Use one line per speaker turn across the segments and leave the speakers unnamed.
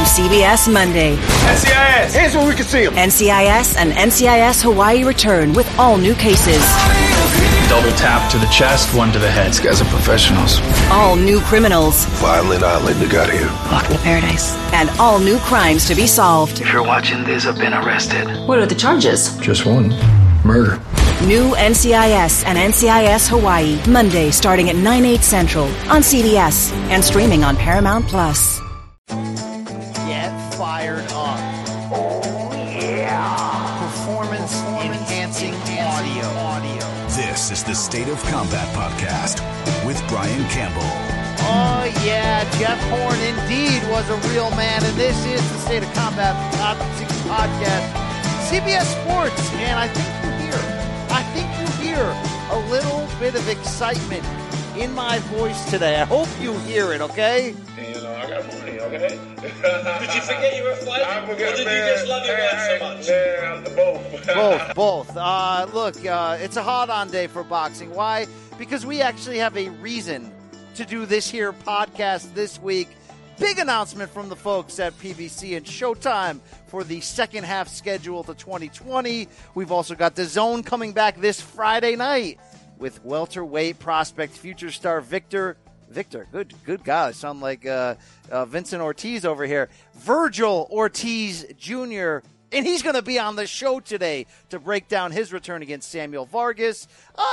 CBS Monday.
NCIS! Hands where we can see them!
NCIS and NCIS Hawaii return with all new cases.
Double tap to the chest, one to the head.
These guys are professionals.
All new criminals.
Violent Island, they got here.
Welcome to paradise. And all new crimes to be solved.
If you're watching this, I've been arrested.
What are the charges?
Just one. Murder.
New NCIS and NCIS Hawaii. Monday starting at 9/8 Central on CBS and streaming on Paramount+.
Get fired up. Oh, yeah. Performance-enhancing audio.
This is the State of Combat Podcast with Brian Campbell.
Oh, yeah. Jeff Horn indeed was a real man, and this is the State of Combat Podcast. CBS Sports, and I think you hear a little bit of excitement in my voice today. I hope you hear it, okay?
You know, I got money, okay?
Did you forget you were fighting? Or did you just love your man
so much?
Both. Look, it's a hot-on day for boxing. Why? Because we actually have a reason to do this here podcast this week. Big announcement from the folks at PBC and Showtime for the second half schedule to 2020. We've also got the Zone coming back this Friday night with welterweight prospect future star Victor, good guy. I sound like Vincent Ortiz over here. Virgil Ortiz Jr., and he's going to be on the show today to break down his return against Samuel Vargas.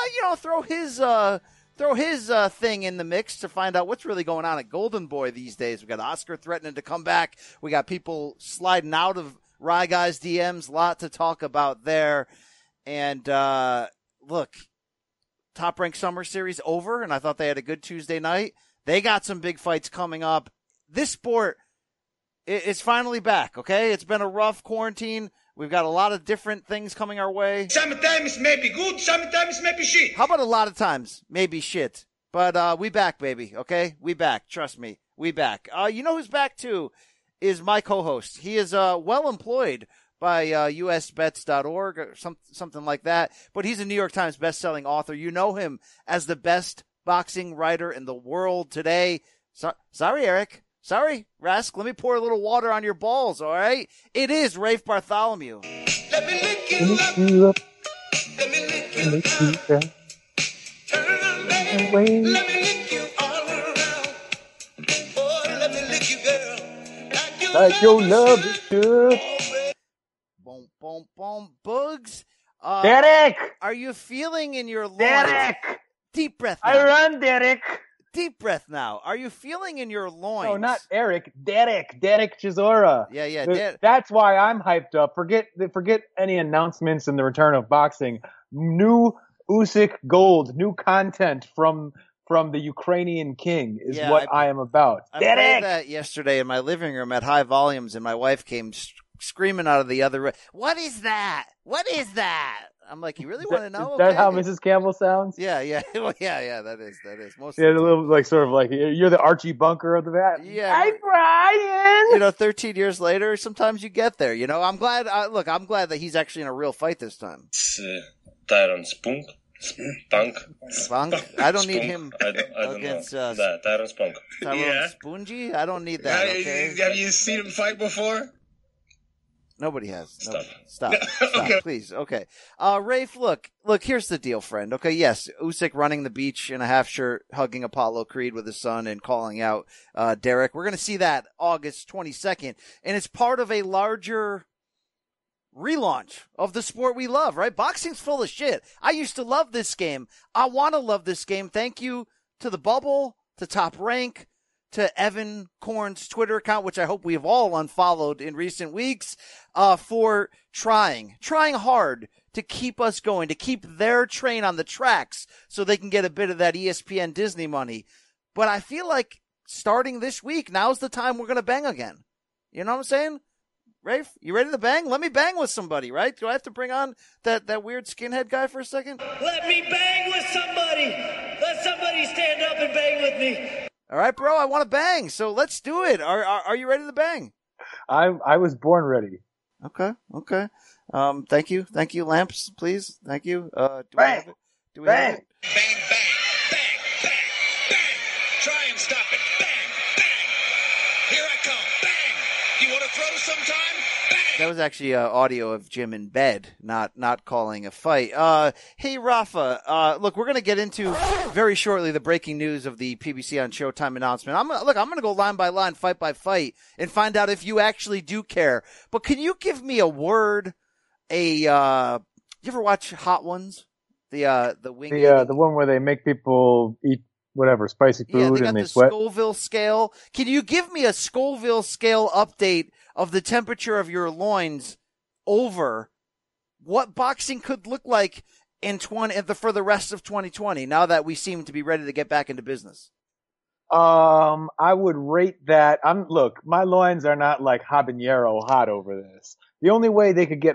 Throw his thing in the mix to find out what's really going on at Golden Boy these days. We got Oscar threatening to come back. We got people sliding out of Rye Guys DMs. A lot to talk about there. And look, Top Rank Summer Series over, and I thought they had a good Tuesday night. They got some big fights coming up. This sport is finally back, okay? It's been a rough quarantine. We've got a lot of different things coming our way.
Sometimes maybe good, sometimes maybe shit.
How about a lot of times? Maybe shit. But we back, baby, okay? We back. Trust me. We back. You know who's back, too, is my co-host. He is well employed by usbets.org or something like that. But he's a New York Times bestselling author. You know him as the best boxing writer in the world today. Sorry, Eric. Sorry, Rask, let me pour a little water on your balls, all right? It is Rafe Bartholomew.
Let me lick you up. Let me lick you down. Turn, baby. Let me lick you all around. Oh, let me lick you, girl.
Like your love is good.
Boom, boom, boom. Bugs.
Derek!
Are you feeling in your loins?
Derek!
Deep breath now.
I run, Derek.
Deep breath now. Are you feeling in your loins?
No, not Eric. Derek Chisora.
Yeah.
That's why I'm hyped up. Forget any announcements in the return of boxing. New Usyk Gold, new content from the Ukrainian King is what I am about.
I played that yesterday in my living room at high volumes, and my wife came screaming out of the other room. What is that? What is that? I'm like, you really want to know?
Is that how Mrs. Campbell sounds?
Yeah. Well, yeah, that is. Most
a little like sort of like you're the Archie Bunker of the vat.
Yeah.
Hi, Brian.
13 years later, sometimes you get there. I'm glad. I'm glad that he's actually in a real fight this time.
Tyron Spunk.
I don't need him
I don't
against
know. Tyron Spunk.
Tyron Spungy. I don't need that. Okay.
Have you seen him fight before?
Nobody has.
Stop.
Okay. Please. Okay. Rafe, look, here's the deal, friend. Okay. Yes. Usyk running the beach in a half shirt, hugging Apollo Creed with his son and calling out, Derek. We're going to see that August 22nd. And it's part of a larger relaunch of the sport we love, right? Boxing's full of shit. I used to love this game. I want to love this game. Thank you to the Bubble, to Top Rank, to Evan Korn's Twitter account, which I hope we have all unfollowed in recent weeks, for trying hard to keep us going, to keep their train on the tracks so they can get a bit of that ESPN Disney money. But I feel like starting this week, now's the time we're going to bang again. You know what I'm saying? Rafe, you ready to bang? Let me bang with somebody, right? Do I have to bring on that weird skinhead guy for a second?
Let me bang with somebody. Let somebody stand up and bang with me.
All right, bro, I want to bang, so let's do it. Are you ready to bang?
I was born ready.
Okay. Thank you, Lamps, please. Thank you.
Bang!
Do we have it?
Bang, bang, bang, bang. Try and stop it. Bang, bang. Here I come. Bang,
You want to throw sometime? Bang!
That was actually audio of Jim in bed, not calling a fight. Hey, Rafa, look, we're going to get into very shortly the breaking news of the PBC on Showtime announcement. I'm going to go line by line, fight by fight, and find out if you actually do care. But can you give me a word, you ever watch Hot Ones? The wing.
The one where they make people eat whatever spicy food and they sweat.
Scoville scale. Can you give me a Scoville scale update of the temperature of your loins over what boxing could look like for the rest of 2020? Now that we seem to be ready to get back into business.
I would rate that. Look, my loins are not like habanero hot over this. The only way they could get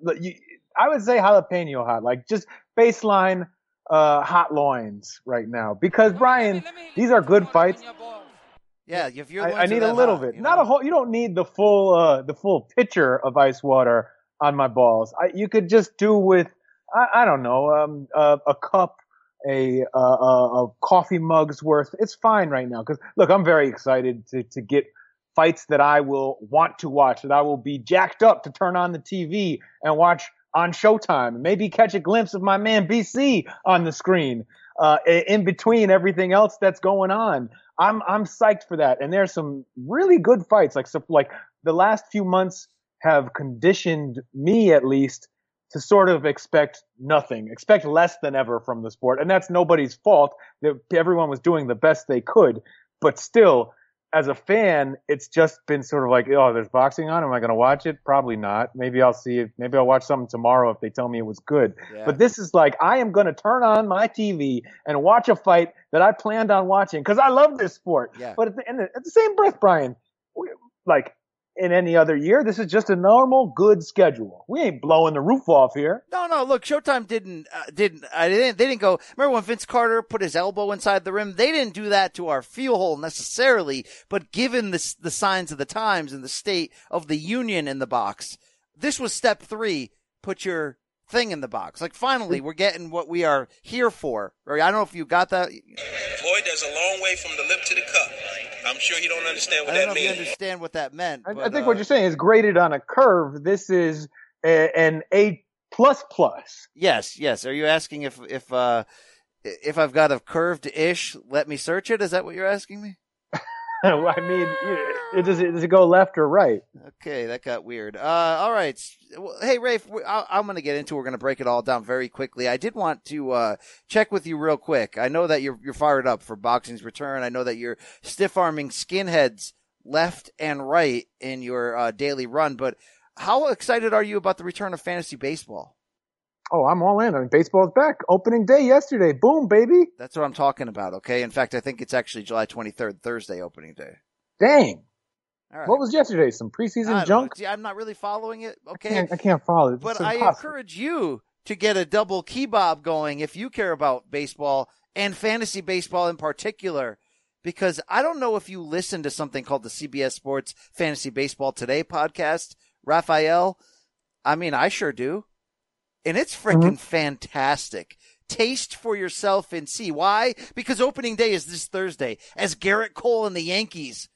I would say jalapeno hot, like just baseline hot loins right now. Because Brian, these are good fights.
Yeah, if your
I need a little bit, not a whole. You don't need the full pitcher of ice water on my balls. You could just do with I don't know a cup, a coffee mug's worth. It's fine right now. Because look, I'm very excited to get fights that I will want to watch, that I will be jacked up to turn on the TV and watch on Showtime, maybe catch a glimpse of my man BC on the screen, in between everything else that's going on. I'm psyched for that. And there's some really good fights. Like the last few months have conditioned me, at least, to sort of expect less than ever from the sport. And that's nobody's fault. Everyone was doing the best they could, but still, as a fan, it's just been sort of like, oh, there's boxing on. Am I going to watch it? Probably not. Maybe I'll see it. Maybe I'll watch something tomorrow if they tell me it was good. Yeah. But this is like, I am going to turn on my TV and watch a fight that I planned on watching because I love this sport.
Yeah.
But at the same breath, Brian, like in any other year, this is just a normal, good schedule. We ain't blowing the roof off here.
No. Look, Showtime didn't go. Remember when Vince Carter put his elbow inside the rim? They didn't do that to our feel hole necessarily, but given the signs of the times and the state of the union in the box, this was step 3. Put your thing in the box. Like finally, we're getting what we are here for. Or I don't know if you got that.
Floyd, there's a long way from the lip to the cup. I'm sure you don't understand what that means.
I don't know if you understand what that meant.
I think what you're saying is graded on a curve. This is an A++.
Yes. Are you asking if I've got a curved-ish, let me search it? Is that what you're asking me?
I mean, does it go left or right?
Okay, that got weird. All right. Hey, Rafe, I'm going to get into it. We're going to break it all down very quickly. I did want to check with you real quick. I know that you're fired up for boxing's return. I know that you're stiff-arming skinheads left and right in your daily run, but how excited are you about the return of fantasy baseball?
Oh, I'm all in. I mean, baseball's back. Opening day yesterday. Boom, baby.
That's what I'm talking about, okay? In fact, I think it's actually July 23rd, Thursday opening day.
Dang.
All right.
What was yesterday? Some preseason junk?
See, I'm not really following it, okay?
I can't follow it.
But I encourage you to get a double kebab going if you care about baseball and fantasy baseball in particular, because I don't know if you listen to something called the CBS Sports Fantasy Baseball Today podcast, Raphael. I mean, I sure do. And it's freaking fantastic. Taste for yourself and see. Why? Because opening day is this Thursday. As Garrett Cole and the Yankees,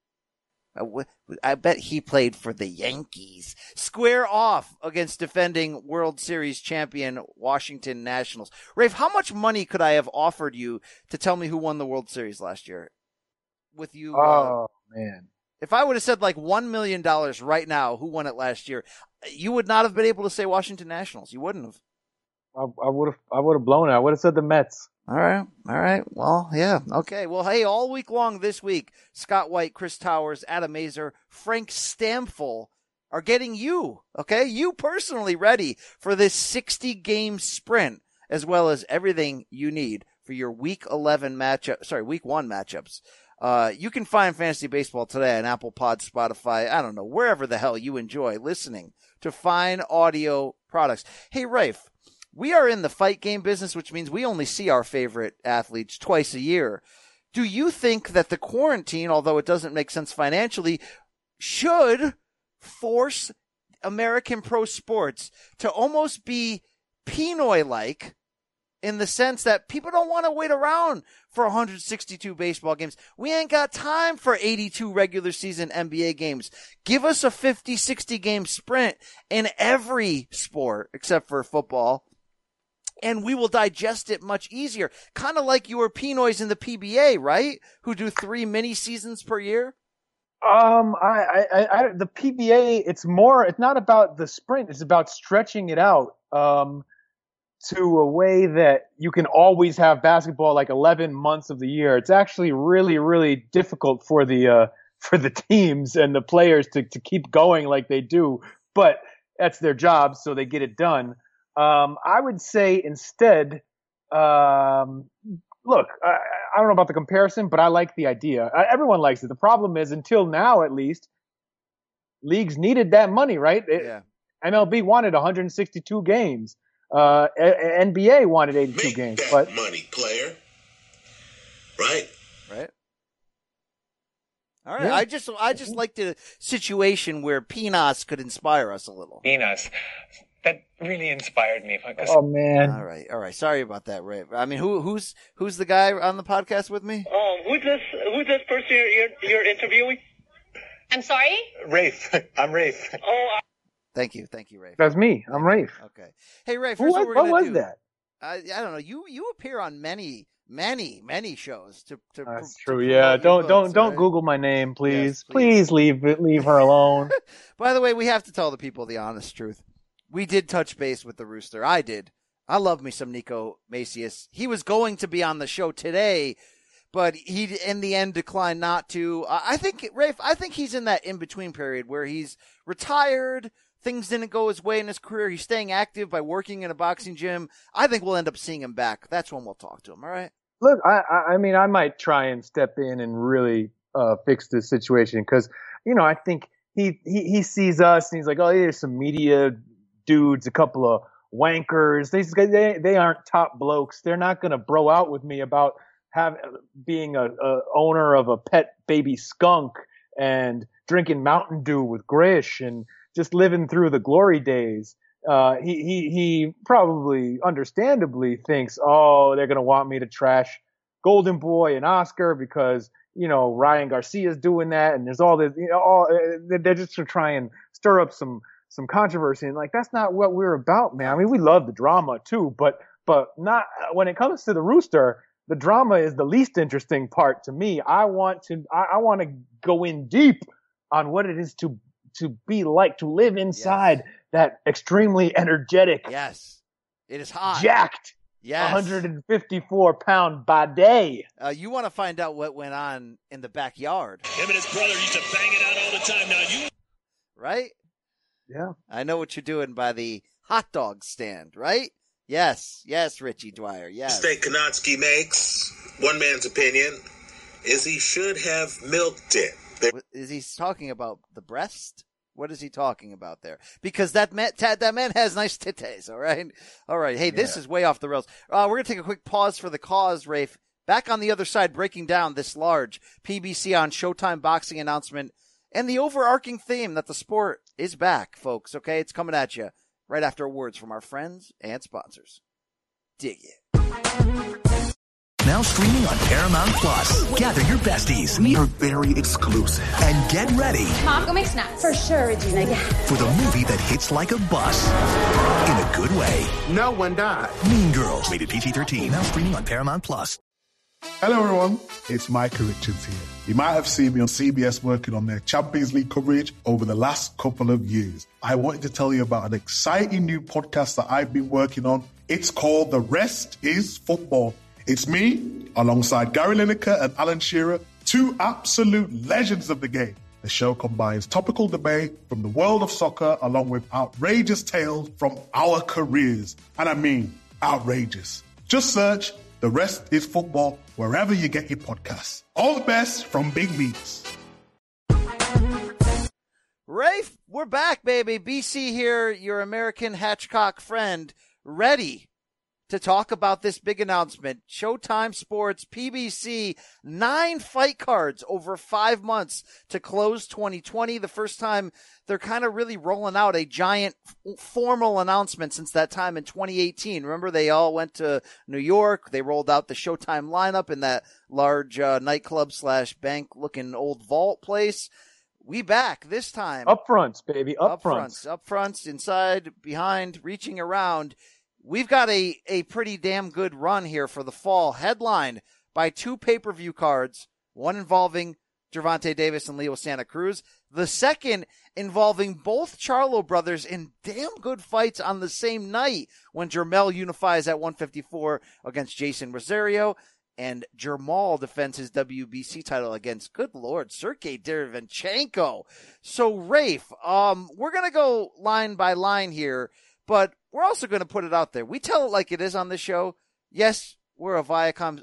I bet he played for the Yankees, square off against defending World Series champion Washington Nationals. Rafe, how much money could I have offered you to tell me who won the World Series last year? With you,
oh, man.
If I would have said like $1 million right now, who won it last year, you would not have been able to say Washington Nationals. You wouldn't have.
I would have blown it. I would have said the Mets.
All right. Well, yeah. Okay. Well, hey, all week long this week, Scott White, Chris Towers, Adam Mazer, Frank Stamfel are getting you, okay? You personally ready for this 60-game sprint, as well as everything you need for your week 1 matchups. You can find Fantasy Baseball Today on Apple Pod, Spotify, I don't know, wherever the hell you enjoy listening to fine audio products. Hey, Rafe, we are in the fight game business, which means we only see our favorite athletes twice a year. Do you think that the quarantine, although it doesn't make sense financially, should force American pro sports to almost be Pinoy-like in the sense that people don't want to wait around for 162 baseball games. We ain't got time for 82 regular season NBA games. Give us a 50, 60 game sprint in every sport except for football, and we will digest it much easier. Kind of like your Pinoys in the PBA, right? Who do 3 mini seasons per year?
The PBA, it's not about the sprint. It's about stretching it out, to a way that you can always have basketball like 11 months of the year. It's actually really, really difficult for the teams and the players to keep going like they do, but that's their job, so they get it done. I would say instead, look, I don't know about the comparison, but I like the idea. Everyone likes it. The problem is, until now at least, leagues needed that money, right?
Yeah.
MLB wanted 162 games. NBA wanted 82
Make
games.
That
but
money, player. Right?
All right.
Yeah.
I just like the situation where Pinas could inspire us a little.
Pinas. That really inspired me.
Oh man.
All right. Sorry about that, Ray. I mean, who's the guy on the podcast with me?
Who's this person you're interviewing?
I'm sorry?
Rafe. I'm Rafe.
Oh.
Thank you, Rafe.
That's me. I'm Rafe.
Okay. Hey, Rafe. Here's what we're gonna do.
What was that?
I don't know. You appear on many shows to
That's true. Yeah. Don't Google my name, please. Yes, please leave her alone.
By the way, we have to tell the people the honest truth. We did touch base with the Rooster. I did. I love me some Nico Macias. He was going to be on the show today, but he in the end declined not to. I think he's in that in-between period where he's retired. Things didn't go his way in his career. He's staying active by working in a boxing gym. I think we'll end up seeing him back. That's when we'll talk to him. All right.
Look, I mean, I might try and step in and really fix this situation because, I think he sees us and he's like, oh, there's some media dudes, a couple of wankers. They aren't top blokes. They're not going to bro out with me about being a owner of a pet baby skunk and drinking Mountain Dew with Grish and just living through the glory days. He probably understandably thinks, oh, they're going to want me to trash Golden Boy and Oscar because, Ryan Garcia's doing that. And there's all this, they're just to try and stir up some controversy. And that's not what we're about, man. I mean, we love the drama too, but not when it comes to the Rooster, the drama is the least interesting part to me. I want to go in deep on what it is to be like, to live inside that extremely energetic.
Yes. It is hot.
Jacked.
Yes.
154-pound bidet.
You want to find out what went on in the backyard.
Him and his brother used to bang it out all the time. Now you.
Right?
Yeah.
I know what you're doing by the hot dog stand, right? Yes, Richie Dwyer, yes.
Mistake Kanatsky makes, one man's opinion, is he should have milked it.
Is he talking about the breast? What is he talking about there? Because that man has nice titties, all right? All right. Hey, This is way off the rails. We're going to take a quick pause for the cause, Rafe. Back on the other side, breaking down this large PBC on Showtime boxing announcement and the overarching theme that the sport is back, folks, okay? It's coming at you right after words from our friends and sponsors. Dig it.
Now streaming on Paramount Plus. Gather your besties.
We are very exclusive.
And get ready.
Mom, go make snacks. For sure, Regina. Yeah.
For the movie that hits like a bus. In a good way.
No one died.
Mean Girls. Rated PG-13. Now streaming on Paramount Plus.
Hello, everyone. It's Micah Richards here. You might have seen me on CBS working on their Champions League coverage over the last couple of years. I wanted to tell you about an exciting new podcast that I've been working on. It's called The Rest is Football. It's me, alongside Gary Lineker and Alan Shearer, two absolute legends of the game. The show combines topical debate from the world of soccer along with outrageous tales from our careers. And I mean outrageous. Just search The Rest is Football wherever you get your podcasts. All the best from Big Meats.
Rafe, we're back, baby. BC here, your American Hatchcock friend, ready to talk about this big announcement. Showtime Sports, PBC, 9 fight cards over 5 months to close 2020. The first time they're kind of really rolling out a giant formal announcement since that time in 2018. Remember, they all went to New York. They rolled out the Showtime lineup in that large nightclub / bank looking old vault place. We back this time.
Up fronts, baby. Up fronts.
Up fronts, inside, behind, reaching around. We've got a pretty damn good run here for the fall, headlined by 2 pay-per-view cards, one involving Gervonta Davis and Leo Santa Cruz, the second involving both Charlo brothers in damn good fights on the same night when Jermell unifies at 154 against Jason Rosario, and Jermall defends his WBC title against, good Lord, Sergey Derevyanchenko. So, Rafe, we're going to go line by line here, but we're also going to put it out there. We tell it like it is on this show. Yes, I'm a Viacom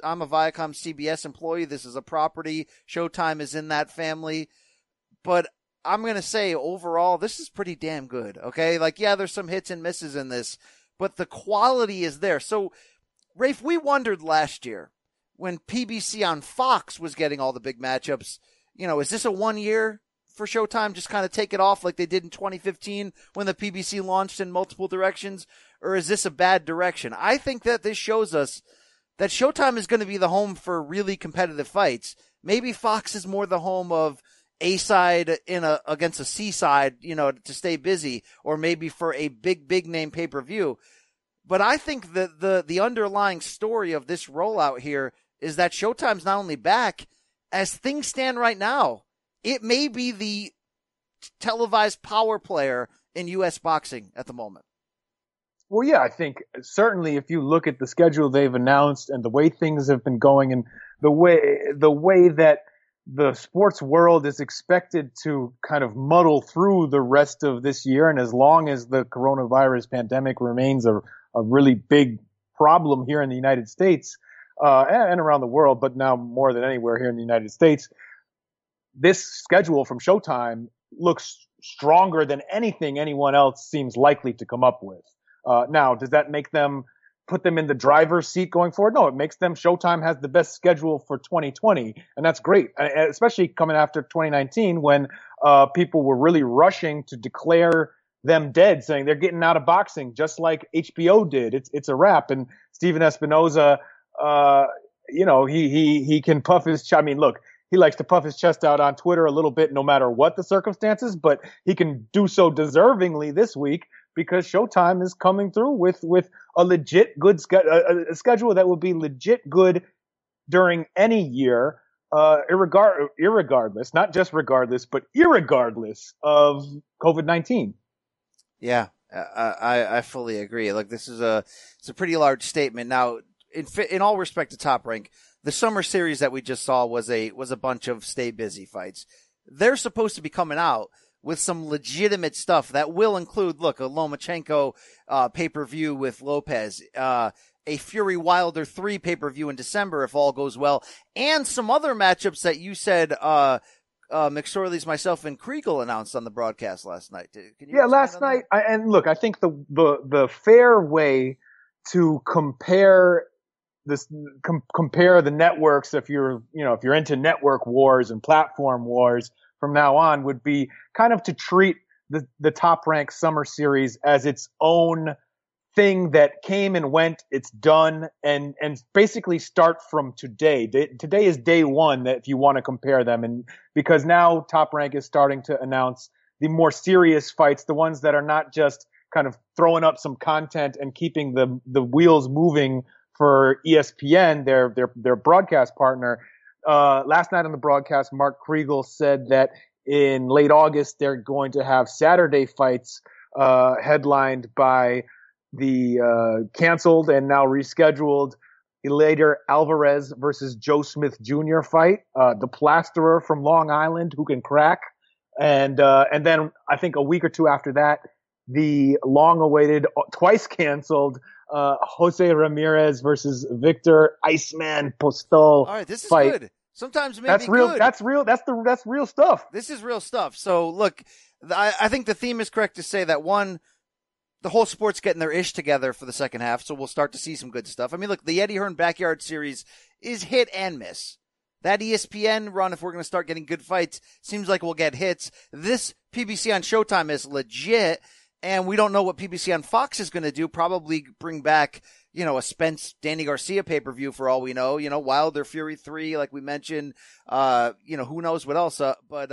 CBS employee. This is a property. Showtime is in that family. But I'm going to say overall, this is pretty damn good. Okay. Like, yeah, there's some hits and misses in this, but the quality is there. So, Rafe, we wondered last year when PBC on Fox was getting all the big matchups, is this a 1 year for Showtime, just kind of take it off like they did in 2015 when the PBC launched in multiple directions? Or is this a bad direction? I think that this shows us that Showtime is going to be the home for really competitive fights. Maybe Fox is more the home of A side against a C side, to stay busy, or maybe for a big name pay-per-view. But I think that the underlying story of this rollout here is that Showtime's not only back, as things stand right now, it may be the televised power player in U.S. boxing at the moment.
Well, yeah, I think certainly if you look at the schedule they've announced and the way things have been going and the way that the sports world is expected to kind of muddle through the rest of this year, and as long as the coronavirus pandemic remains a really big problem here in the United States and around the world, but now more than anywhere here in the United States, this schedule from Showtime looks stronger than anything anyone else seems likely to come up with. Now, does that make them put them in the driver's seat going forward? No, it makes them, Showtime has the best schedule for 2020, and that's great, especially coming after 2019 when people were really rushing to declare them dead, saying they're getting out of boxing, just like HBO did. It's a wrap. And Steven Espinoza, he can puff his chest. I mean, look, he likes to puff his chest out on Twitter a little bit, no matter what the circumstances, but he can do so deservingly this week because Showtime is coming through with a legit good a schedule that will be legit good during any year, irregardless, not just regardless, but irregardless of COVID-19.
Yeah, I fully agree. Look, it's a pretty large statement. Now, in all respect to Top Rank, the summer series that we just saw was a bunch of stay busy fights. They're supposed to be coming out with some legitimate stuff that will include, look, a Lomachenko pay-per-view with Lopez, a Fury Wilder 3 pay-per-view in December if all goes well, and some other matchups that you said McSorley's, myself, and Kriegel announced on the broadcast last night.
Last night. I think the fair way to compare compare the networks, if you're into network wars and platform wars from now on, would be kind of to treat the Top Rank Summer Series as its own thing that came and went, it's done, and basically start from today. Today is day one that if you want to compare them, and because now Top Rank is starting to announce the more serious fights, the ones that are not just kind of throwing up some content and keeping the wheels moving for ESPN, their broadcast partner. Last night on the broadcast, Mark Kriegel said that in late August they're going to have Saturday fights headlined by the canceled and now rescheduled Eleider Alvarez versus Joe Smith Jr. fight, the plasterer from Long Island who can crack, and then I think a week or two after that, the long-awaited, twice canceled Jose Ramirez versus Victor Iceman Postol.
All right, this is
fight.
Good. Sometimes maybe
that's real.
Good.
That's real. That's real stuff.
This is real stuff. So look, I think the theme is correct to say that one, the whole sport's getting their ish together for the second half, so we'll start to see some good stuff. I mean, look, the Eddie Hearn Backyard Series is hit and miss. That ESPN run, if we're going to start getting good fights, seems like we'll get hits. This PBC on Showtime is legit, and we don't know what PBC on Fox is going to do. Probably bring back, a Spence Danny Garcia pay-per-view for all we know. Wilder Fury 3, like we mentioned. Who knows what else.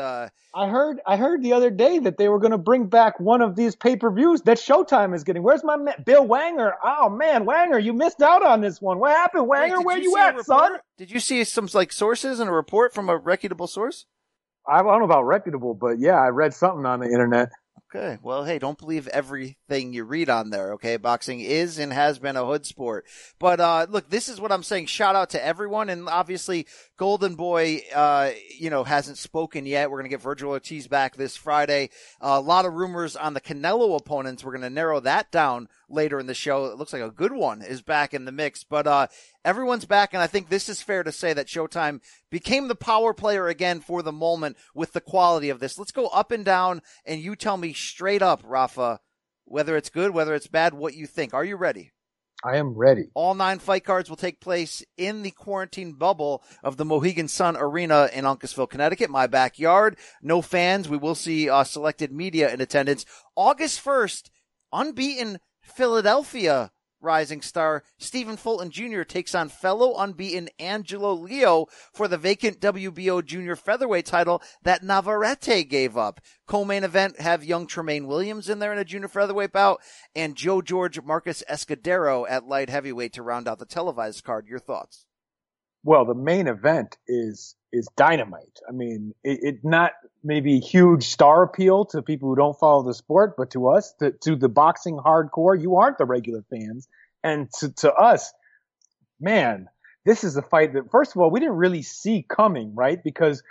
I heard the other day that they were going to bring back one of these pay-per-views that Showtime is getting. Where's my man, Bill Wanger? Oh man, Wanger, you missed out on this one. What happened, Wanger? Where you at, son?
Did you see some sources and a report from a reputable source?
I don't know about reputable, but yeah, I read something on the internet.
Okay. Well, hey, don't believe everything you read on there, okay? Boxing is and has been a hood sport. But, look, this is what I'm saying. Shout out to everyone. And obviously, Golden Boy, hasn't spoken yet. We're going to get Virgil Ortiz back this Friday. A lot of rumors on the Canelo opponents. We're going to narrow that down later in the show. It looks like a good one is back in the mix. But, everyone's back, and I think this is fair to say that Showtime became the power player again for the moment with the quality of this. Let's go up and down, and you tell me straight up, Rafa, whether it's good, whether it's bad, what you think. Are you ready?
I am ready.
All 9 fight cards will take place in the quarantine bubble of the Mohegan Sun Arena in Uncasville, Connecticut, my backyard. No fans. We will see selected media in attendance. August 1st, unbeaten Philadelphia rising star Stephen Fulton Jr. takes on fellow unbeaten Angelo Leo for the vacant WBO junior featherweight title that Navarrete gave up. Co-main event have young Tremaine Williams in there in a junior featherweight bout, and Joe George Marcus Escudero at light heavyweight to round out the televised card. Your thoughts?
Well, the main event is dynamite. I mean, it's not maybe huge star appeal to people who don't follow the sport, but to us, to the boxing hardcore, you aren't the regular fans. And to us, man, this is a fight that, first of all, we didn't really see coming, right? Because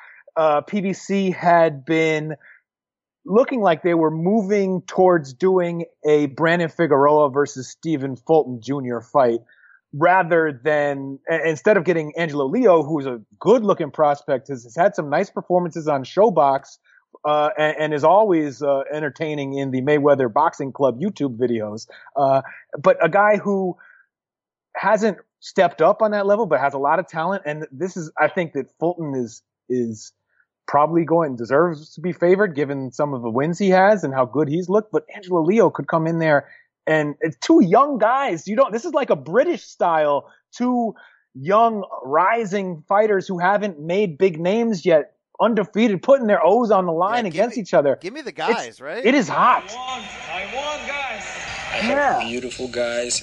PBC had been looking like they were moving towards doing a Brandon Figueroa versus Stephen Fulton Jr. fight, rather than, instead of getting Angelo Leo, who's a good looking prospect, has had some nice performances on Showbox, and is always entertaining in the Mayweather Boxing Club YouTube videos. But a guy who hasn't stepped up on that level, but has a lot of talent. And I think that Fulton is probably deserves to be favored given some of the wins he has and how good he's looked. But Angelo Leo could come in there. And it's two young guys. This is like a British style, two young rising fighters who haven't made big names yet, undefeated, putting their O's on the line against each other.
Give me the guys, right?
It is hot.
I won, guys.
I have beautiful guys,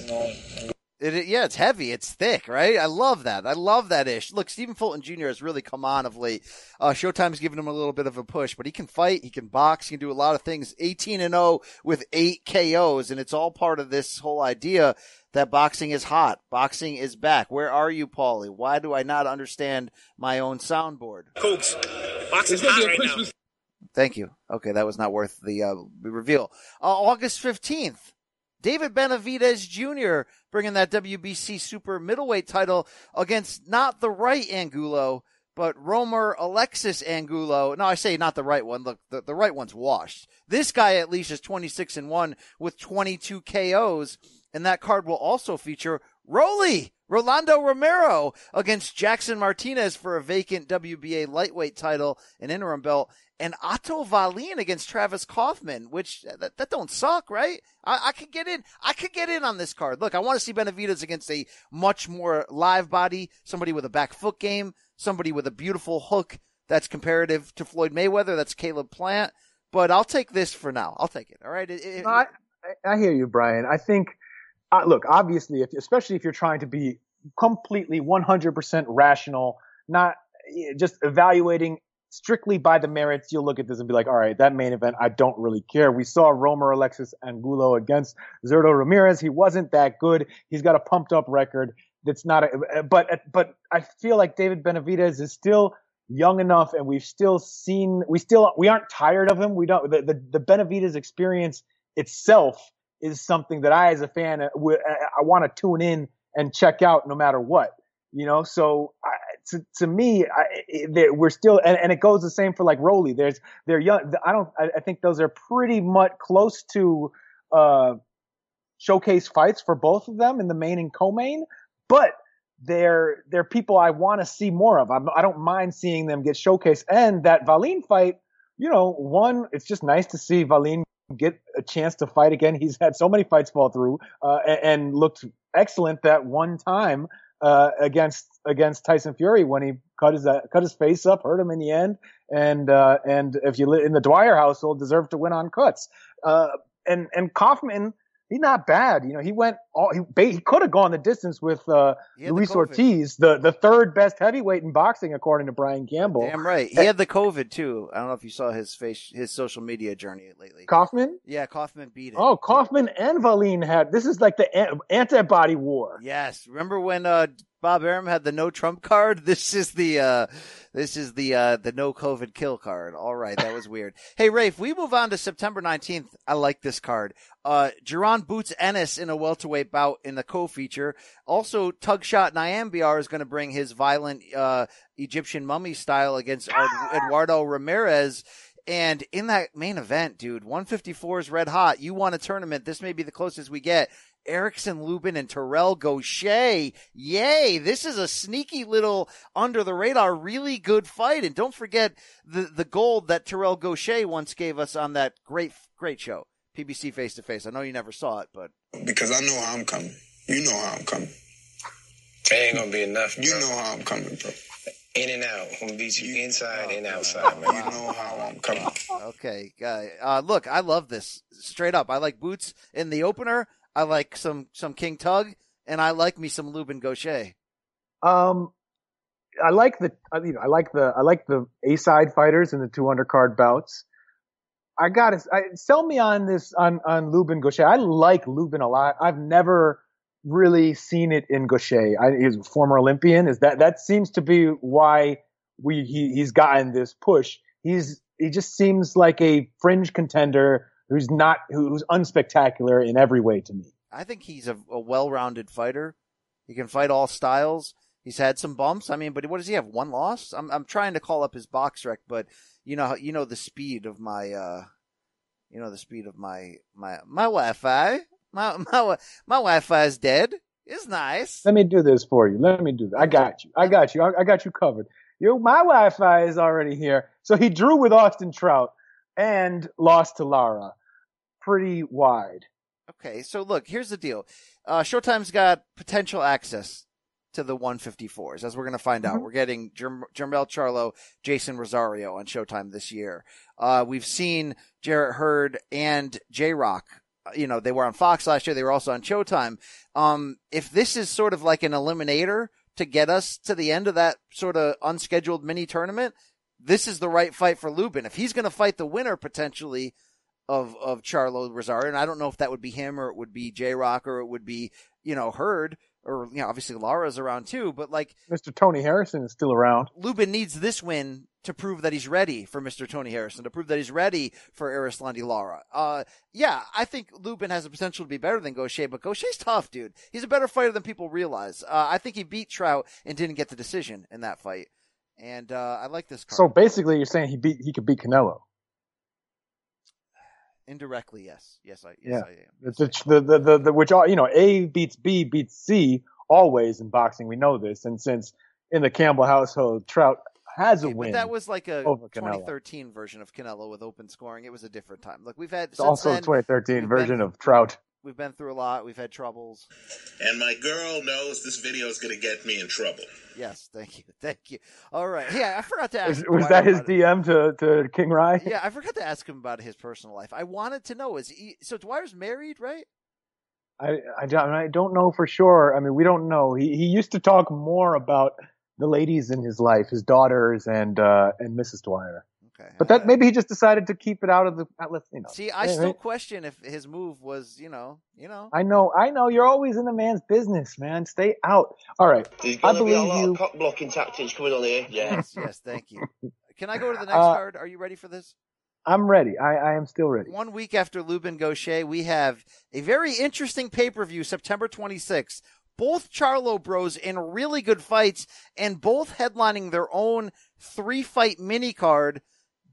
It's heavy. It's thick, right? I love that. I love that ish. Look, Stephen Fulton Jr. has really come on of late. Showtime's given him a little bit of a push, but he can fight. He can box. He can do a lot of things. 18-0 with 8 KOs, and it's all part of this whole idea that boxing is hot. Boxing is back. Where are you, Paulie? Why do I not understand my own soundboard?
Folks, boxing's hot right now.
Thank you. Okay, that was not worth the reveal. August 15th. David Benavidez Jr. bringing that WBC super middleweight title against not the right Angulo, but Romer Alexis Angulo. No, I say not the right one. Look, the right one's washed. This guy at least is 26-1 with 22 KOs, and that card will also feature Rolando Romero against Jackson Martinez for a vacant WBA lightweight title, an interim belt, and Otto Wallin against Travis Kaufman, which that don't suck, right? I could get in. I could get in on this card. Look, I want to see Benavidez against a much more live body, somebody with a back foot game, somebody with a beautiful hook that's comparative to Floyd Mayweather. That's Caleb Plant. But I'll take this for now. I'll take it. All right.
I hear you, Brian. I think, look, obviously, especially if you're trying to be completely 100% rational, not just evaluating strictly by the merits, you'll look at this and be like, all right, that main event, I don't really care. We saw Romer Alexis Angulo against Zurdo Ramirez. He wasn't that good. He's got a pumped up record. That's not but I feel like David Benavidez is still young enough, and we aren't tired of him. The Benavidez experience itself is something that I, as a fan, I want to tune in and check out no matter what, so to me, we're still, and it goes the same for like Rolly. They're young. I think those are pretty much close to showcase fights for both of them in the main and co-main, but they're people I want to see more of. I don't mind seeing them get showcased. And that Wallin fight, it's just nice to see Wallin get a chance to fight again. He's had so many fights fall through, and looked excellent that one time against Tyson Fury when he cut his face up, hurt him in the end, and if you live in the Dwyer household, deserved to win on cuts. And Kaufman, he's not bad. He could have gone the distance with Luis Ortiz, the third best heavyweight in boxing, according to Brian Campbell.
Damn right. He had the COVID too. I don't know if you saw his social media journey lately.
Kaufman?
Yeah, Kaufman beat it.
Oh, Kaufman and Wallin this is like the antibody war.
Yes. Remember when Bob Arum had the no Trump card? This is the no COVID kill card. All right. That was weird. Hey, Rafe, we move on to September 19th. I like this card. Jaron Boots Ennis in a welterweight bout in the co-feature. Also, Tugshot Nyambiar is going to bring his violent Egyptian mummy style against Eduardo Ramirez. And in that main event, dude, 154 is red hot. You want a tournament. This may be the closest we get. Erickson Lubin and Terrell Gausha. Yay. This is a sneaky little under the radar, really good fight. And don't forget the gold that Terrell Gausha once gave us on that great show. PBC Face to Face. I know you never saw it, but.
Because I know how I'm coming. You know how I'm coming. It ain't gonna be enough, bro. You know how I'm coming, bro. In and out. I'm gonna beat you inside and outside, man. You know how I'm coming.
Okay, guy. Look, I love this. Straight up. I like Boots in the opener. I like some King Tug, and I like me some Lubin Gausha.
I like the A-side fighters in the 2 undercard bouts. Sell me on this on Lubin Gausha. I like Lubin a lot. I've never really seen it in Gausha. He's a former Olympian. That seems to be why he's gotten this push. He just seems like a fringe contender who's unspectacular in every way to me.
I think he's a well-rounded fighter. He can fight all styles. He's had some bumps. I mean, but what does he have? 1 loss? I'm trying to call up his box rec, but you know the speed of my my Wi-Fi. My Wi-Fi is dead. It's nice.
Let me do this for you. I got you. I got you covered. My Wi-Fi is already here. So he drew with Austin Trout and lost to Lara. Pretty wide.
Okay, so look, here's the deal. Showtime's got potential access to the 154s, as we're going to find out. We're getting Jermell Charlo, Jason Rosario on Showtime this year. We've seen Jarrett Hurd and J-Rock. They were on Fox last year. They were also on Showtime. If this is sort of like an eliminator to get us to the end of that sort of unscheduled mini tournament, this is the right fight for Lubin. If he's going to fight the winner potentially of Charlo Rosario, and I don't know if that would be him or it would be J-Rock or it would be, Hurd, or, obviously Lara's around too, but like.
Mr. Tony Harrison is still around.
Lubin needs this win to prove that he's ready for Mr. Tony Harrison, to prove that he's ready for Arislandi Lara. I think Lubin has the potential to be better than Gausha, but Gausha's tough, dude. He's a better fighter than people realize. I think he beat Trout and didn't get the decision in that fight. And, I like this card.
So basically you're saying he could beat Canelo.
Indirectly, yes. Yes, I
am.
Which
A beats B beats C always in boxing. We know this. And since in the Campbell household, Trout has a win.
But that was like a 2013 version of Canelo with open scoring. It was a different time. Look, we've had
also the 2013 version of Trout.
We've been through a lot. We've had troubles.
And my girl knows this video is going to get me in trouble.
Yes, thank you. All right. Yeah, I forgot to ask.
Was that his DM to King Rai?
Yeah, I forgot to ask him about his personal life. I wanted to know, so Dwyer's married, right?
I don't know for sure. I mean, we don't know. He used to talk more about the ladies in his life, his daughters and Mrs. Dwyer. Okay. But that maybe he just decided to keep it out of the outlets,
See, I still question if his move was,
I know. You're always in the man's business, man. Stay out. All right. I believe be a lot of
cock blocking tactics coming on here.
Yes, thank you. Can I go to the next card? Are you ready for this?
I'm ready. I am still ready.
1 week after Lubin Gausha, we have a very interesting pay-per-view, September 26th. Both Charlo bros in really good fights and both headlining their own 3-fight mini card.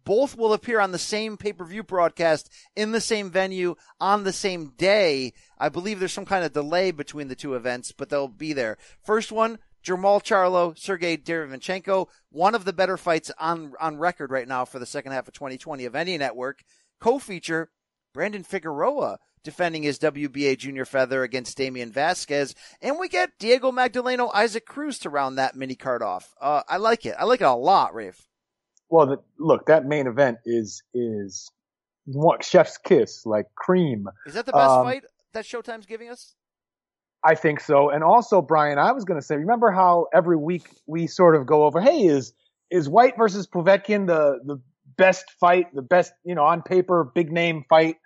Both will appear on the same pay-per-view broadcast in the same venue on the same day. I believe there's some kind of delay between the two events, but they'll be there. First one, Jermall Charlo, Sergey Derevyanchenko, one of the better fights on record right now for the second half of 2020 of any network. Co-feature, Brandon Figueroa defending his WBA junior feather against Damian Vasquez. And we get Diego Magdaleno, Isaac Cruz to round that mini card off. I like it. I like it a lot, Rafe.
Well, look, that main event is what, chef's kiss, like cream.
Is that the best fight that Showtime's giving us?
I think so. And also, Brian, I was going to say, remember how every week we sort of go over, hey, is White versus Povetkin the best fight, the best, on paper, big name fight,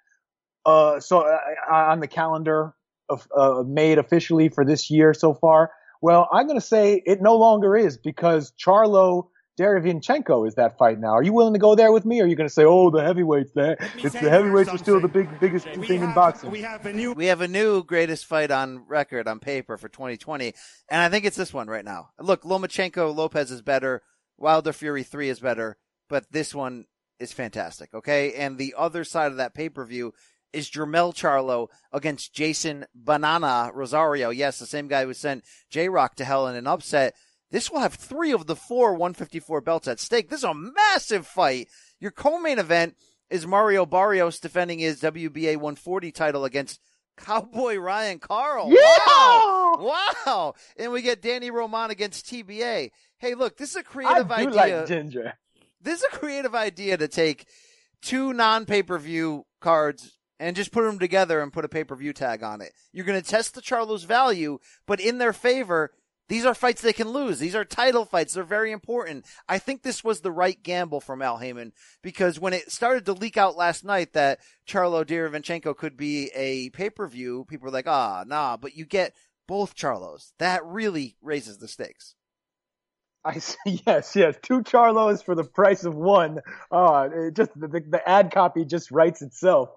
on the calendar made officially for this year so far? Well, I'm going to say it no longer is, because Charlo Derevyanchenko is that fight now. Are you willing to go there with me? Or are you going to say, oh, the heavyweights, the heavyweights are still the biggest thing in boxing?
We have a new greatest fight on record on paper for 2020, and I think it's this one right now. Look, Lomachenko Lopez is better, Wilder Fury 3 is better, but this one is fantastic, okay? And the other side of that pay-per-view is Jermell Charlo against Jason Banana Rosario. Yes, the same guy who sent J-Rock to hell in an upset. This will have 3 of the 4 154 belts at stake. This is a massive fight. Your co-main event is Mario Barrios defending his WBA 140 title against Cowboy Ryan Carl.
Yeah!
Wow. And we get Danny Roman against TBA. Hey, look, this is a creative idea.
Like Ginger.
This is a creative idea to take 2 non-pay-per-view cards and just put them together and put a pay-per-view tag on it. You're going to test the Charlo's value, but in their favor, these are fights they can lose. These are title fights. They're very important. I think this was the right gamble from Al Haymon, because when it started to leak out last night that Charlo Derevyanchenko could be a pay-per-view, people were like, nah, but you get both Charlos. That really raises the stakes.
I see. Yes. 2 Charlos for the price of 1. Just the ad copy just writes itself.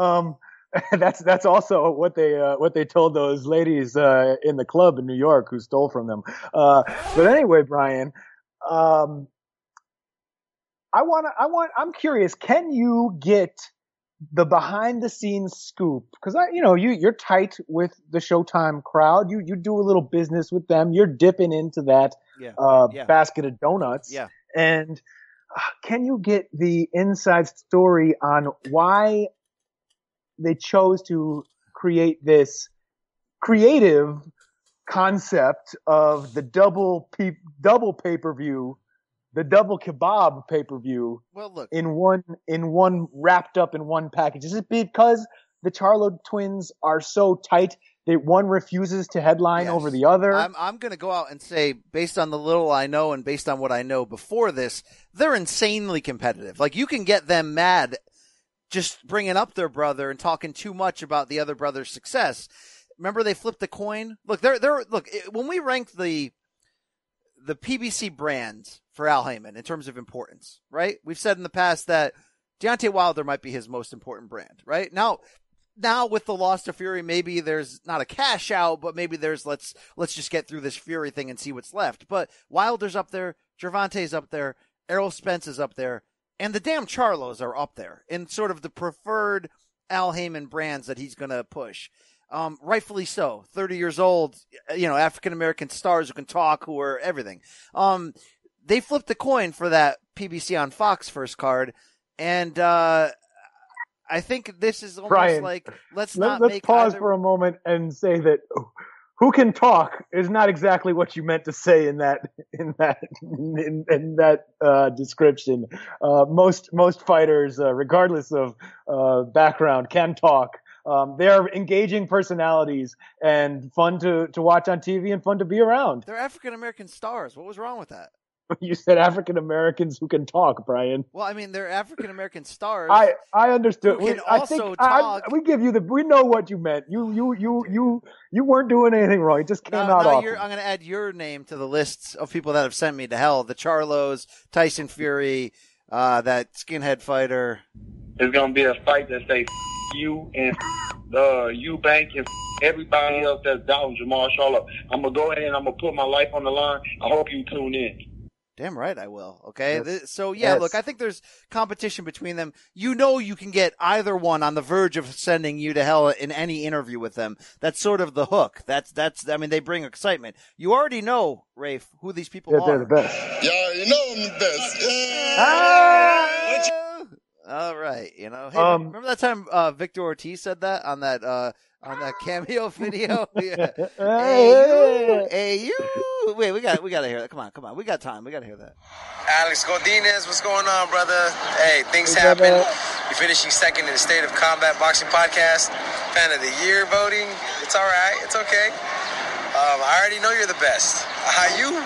That's also what they told those ladies in the club in New York who stole from them. But anyway, Brian, I'm curious. Can you get the behind the scenes scoop? Because you're tight with the Showtime crowd. You do a little business with them. You're dipping into that basket of donuts.
Yeah.
And can you get the inside story on why they chose to create this creative concept of the double pay-per-view, the double kebab pay-per-view,
well, look,
in one wrapped up in one package? Is it because the Charlo twins are so tight that one refuses to headline over the other?
I'm going to go out and say, based on the little I know and based on what I know before this, they're insanely competitive. Like, you can get them mad just bringing up their brother and talking too much about the other brother's success. Remember, they flipped the coin. Look, when we rank the PBC brands for Al Haymon in terms of importance, right? We've said in the past that Deontay Wilder might be his most important brand, right? Now with the loss to Fury, maybe there's not a cash out, but maybe there's let's just get through this Fury thing and see what's left. But Wilder's up there, Gervonta's up there, Errol Spence is up there, and the damn Charlos are up there in sort of the preferred Al Haymon brands that he's going to push. Rightfully so. 30 years old, African-American stars who can talk, who are everything. They flipped the coin for that PBC on Fox first card. And, I think this is almost
Brian,
like, let's
pause for a moment and say that who can talk is not exactly what you meant to say in that description. Most fighters, regardless of background, can talk. They are engaging personalities and fun to watch on TV and fun to be around.
They're African-American stars. What was wrong with that?
You said African-Americans who can talk, Brian.
Well, I mean, they're African-American stars.
I understood.
Who can also talk.
We know what you meant. You weren't doing anything wrong. It just came out
now
awful.
I'm going to add your name to the lists of people that have sent me to hell. The Charlos, Tyson Fury, that skinhead fighter.
It's going to be a fight that say you and Eubank and everybody else that's down Jermall Charlo. I'm going to go ahead and I'm going to put my life on the line. I hope you tune in.
Damn right I will. Okay.
Yes.
So yeah,
Yes.
look, I think there's competition between them. You know, you can get either one on the verge of sending you to hell in any interview with them. That's sort of the hook. I mean, they bring excitement. You already know, Rafe, who these people are.
They're the best.
Yeah, you know I'm the best.
All right. You know, hey, remember that time, Victor Ortiz said that on that cameo video? Yeah. Hey, you. Wait, we got to hear that. Come on. We got time. We got to hear that.
Alex Godinez, what's going on, brother? Hey, things happen. You're finishing second in the State of Combat Boxing Podcast. Fan of the Year voting. It's all right. It's okay. I already know you're the best. How you?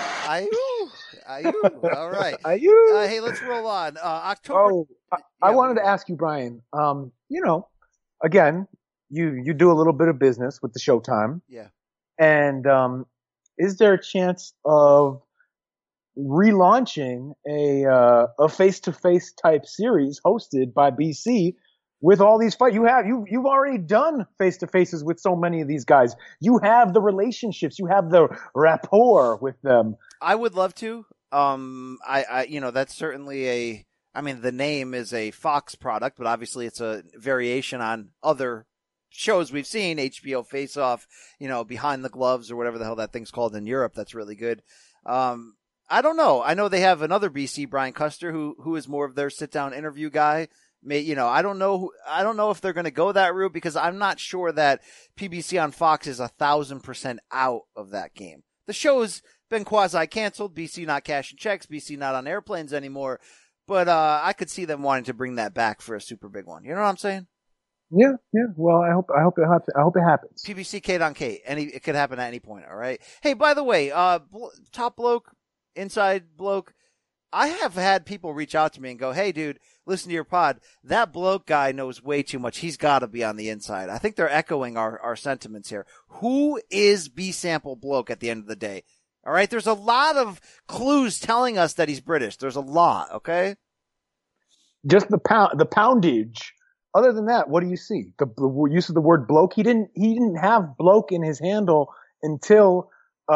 All right. Hey, let's roll on. October.
I wanted to ask you, Brian. Again, you do a little bit of business with the Showtime.
Yeah.
And is there a chance of relaunching a face-to-face type series hosted by BC with all these fights? You've already done face-to-faces with so many of these guys. You have the relationships. You have the rapport with them.
I would love to. That's certainly the name is a Fox product, but obviously it's a variation on other shows we've seen, HBO Face Off, Behind the Gloves or whatever the hell that thing's called in Europe. That's really good. I don't know. I know they have another BC, Brian Custer, who is more of their sit down interview guy. I don't know if they're going to go that route because I'm not sure that PBC on Fox is 1,000% out of that game. The show's been quasi-canceled. BC not cashing checks. BC not on airplanes anymore. But I could see them wanting to bring that back for a super big one. You know what I'm saying?
Yeah. Well, I hope it happens.
PBC Kate on Kate. It could happen at any point. All right. Hey, by the way, top bloke, inside bloke. I have had people reach out to me and go, "Hey, dude, listen to your pod. That bloke guy knows way too much. He's got to be on the inside." I think they're echoing our sentiments here. Who is B Sample bloke at the end of the day? All right. There's a lot of clues telling us that he's British. There's a lot. Okay.
Just the poundage. Other than that, what do you see? The use of the word bloke. He didn't have bloke in his handle until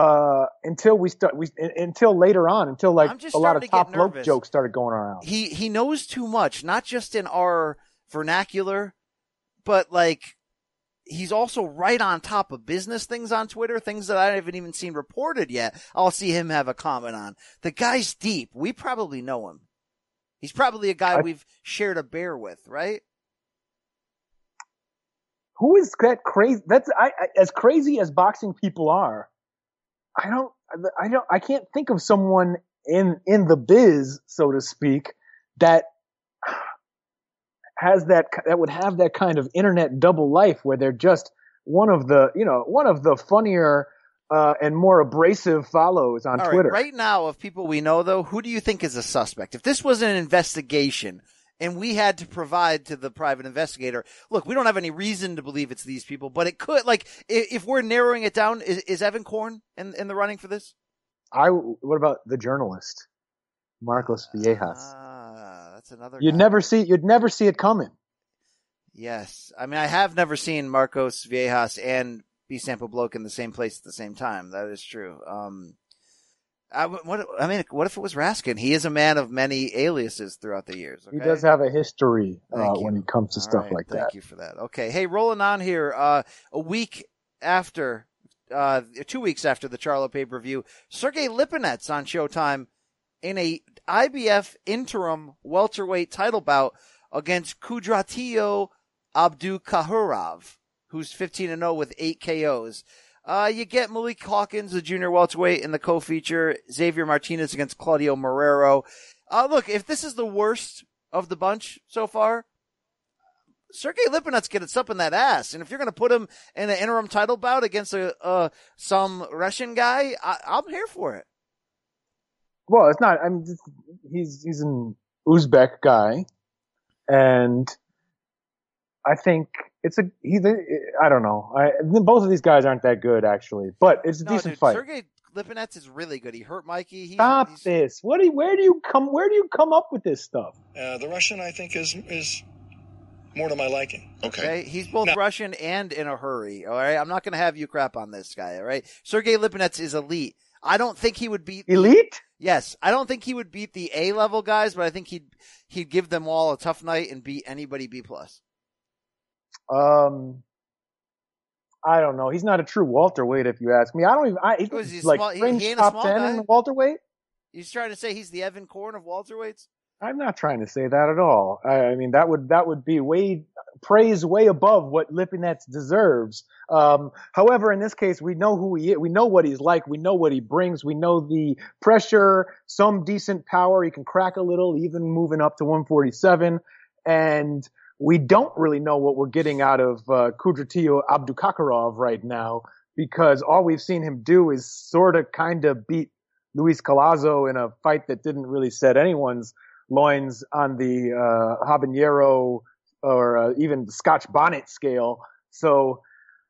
later on, until like a lot of top bloke jokes started going around.
He knows too much, not just in our vernacular, but like he's also right on top of business things on Twitter, things that I haven't even seen reported yet. I'll see him have a comment on. The guy's deep. We probably know him. He's probably a guy we've shared a beer with, right?
Who is that crazy? As crazy as boxing people are. I can't think of someone in the biz, so to speak, that would have that kind of internet double life where they're just one of the funnier and more abrasive follows on Twitter.
Right now, of people we know, though, who do you think is a suspect? If this was an investigation and we had to provide to the private investigator, look, we don't have any reason to believe it's these people, but it could, like, if we're narrowing it down, is Evan Korn in the running for this?
What about the journalist, Marcos Viejas?
That's another guy.
You'd never see it coming.
Yes. I mean, I have never seen Marcos Viejas and B Sample Bloke in the same place at the same time. That is true. What if it was Raskin? He is a man of many aliases throughout the years. Okay?
He does have a history when it comes to stuff like that.
Thank you for that. Okay. Hey, rolling on here. 2 weeks after the Charlo pay-per-view, Sergey Lipinets on Showtime in a IBF interim welterweight title bout against Kudratillo Abdukahurov, who's 15-0 with 8 KOs. You get Malik Hawkins, the junior welterweight, in the co-feature. Xavier Martinez against Claudio Marrero. Look, if this is the worst of the bunch so far, Sergey Lipinets gets up in that ass. And if you're going to put him in an interim title bout against some Russian guy, I'm here for it.
Well, it's not. He's an Uzbek guy, and I think I don't know. Both of these guys aren't that good, actually, but it's a decent fight.
Sergey Lipinets is really good. He hurt Mikey.
Stop this! Where do you come up with this stuff?
The Russian, I think, is more to my liking.
Okay. He's both Russian and in a hurry. All right. I'm not going to have you crap on this guy. All right. Sergey Lipinets is elite. I don't think he would beat
elite.
Yes, I don't think he would beat the A level guys, but I think he'd give them all a tough night and beat anybody B+.
I don't know. He's not a true welterweight, if you ask me. I don't even. He's like fringe top 10 in the welterweight.
He's trying to say he's the Evan Korn of welterweights?
I'm not trying to say that at all. I mean, that would be praise way above what Lipinets deserves. However, in this case, we know who he is. We know what he's like. We know what he brings. We know the pressure, some decent power. He can crack a little, even moving up to 147. And we don't really know what we're getting out of Kudratio Abdukakharov right now, because all we've seen him do is sort of kind of beat Luis Collazo in a fight that didn't really set anyone's loins on the habanero or even the Scotch bonnet scale. So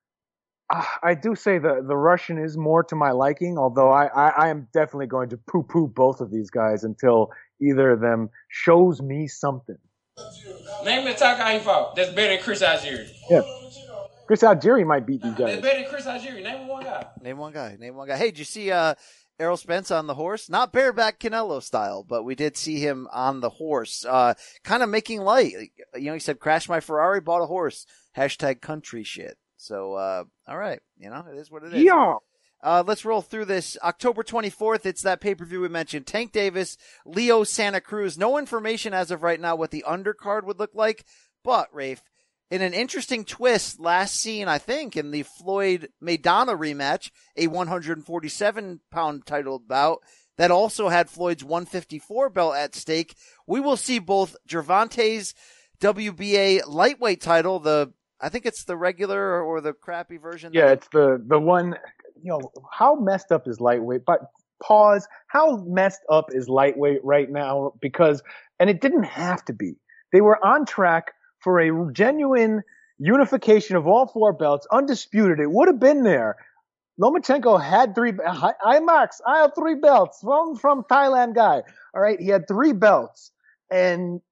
I do say the Russian is more to my liking, although I am definitely going to poo-poo both of these guys until either of them shows me something.
Name the top guy he fought that's better than Chris Algieri.
Yeah. Chris Algieri might beat these guys.
That's better than Chris Algieri. Name one guy.
Name one guy. Hey, did you see Errol Spence on the horse? Not bareback Canelo style, but we did see him on the horse. Kind of making light. He said, crash my Ferrari, bought a horse. #country shit. So, all right. It is what it is.
Yeah.
Let's roll through this. October 24th, it's that pay-per-view we mentioned. Tank Davis, Leo Santa Cruz. No information as of right now what the undercard would look like. But, Rafe, in an interesting twist, last seen, I think, in the Floyd Maidana rematch, a 147-pound title bout that also had Floyd's 154 belt at stake, we will see both Gervonta's WBA lightweight title, I think it's the regular or the crappy version.
Yeah, it's the one. How messed up is lightweight? But pause. How messed up is lightweight right now? And it didn't have to be. They were on track for a genuine unification of all four belts, undisputed. It would have been there. Lomachenko had three. Max, I have three belts from Thailand guy. All right, he had three belts, and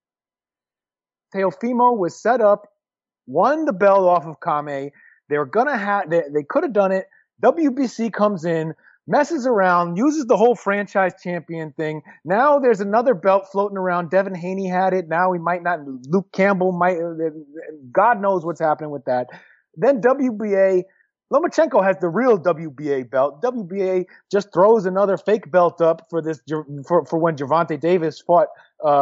Teofimo was set up, won the belt off of Kame. They were gonna they could have done it. WBC comes in, messes around, uses the whole franchise champion thing. Now there's another belt floating around. Devin Haney had it. Now he might not. Luke Campbell might. God knows what's happening with that. Then WBA. Lomachenko has the real WBA belt. WBA just throws another fake belt up for this for when Gervonta Davis fought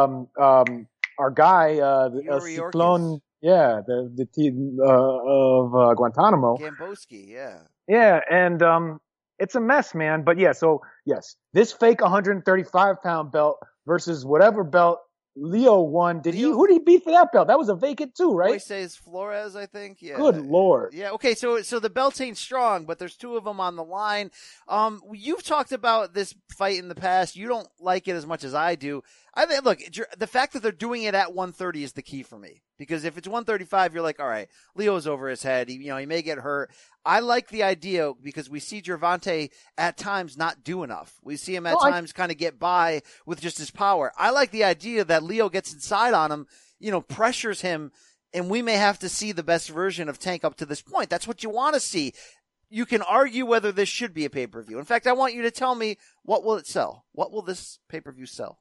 our guy Cyclone. Yeah, the team of Guantanamo.
Gamboski, yeah.
Yeah, and it's a mess, man. But yeah, so yes, this fake 135-pound belt versus whatever belt Leo won. Who did he beat for that belt? That was a vacant too, right?
Moises Flores, I think. Yeah.
Good Lord.
Yeah. Okay. So the belts ain't strong, but there's two of them on the line. You've talked about this fight in the past. You don't like it as much as I do. I think, look, the fact that they're doing it at 130 is the key for me, because if it's 135, you're like, all right, Leo's over his head. He may get hurt. I like the idea because we see Gervonta at times not do enough. We see him at times kind of get by with just his power. I like the idea that Leo gets inside on him, pressures him, and we may have to see the best version of Tank up to this point. That's what you want to see. You can argue whether this should be a pay-per-view. In fact, I want you to tell me, what will it sell? What will this pay-per-view sell?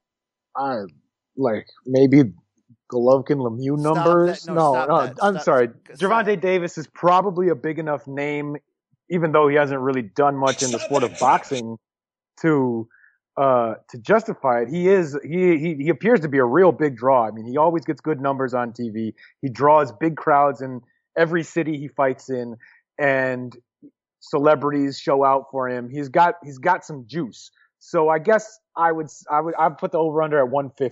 Maybe Golovkin Lemieux numbers. I'm sorry. Gervonta Davis is probably a big enough name, even though he hasn't really done much in the sport of boxing to justify it. He appears to be a real big draw. I mean, he always gets good numbers on TV. He draws big crowds in every city he fights in, and celebrities show out for him. He's got some juice. So I guess I'd put the over under at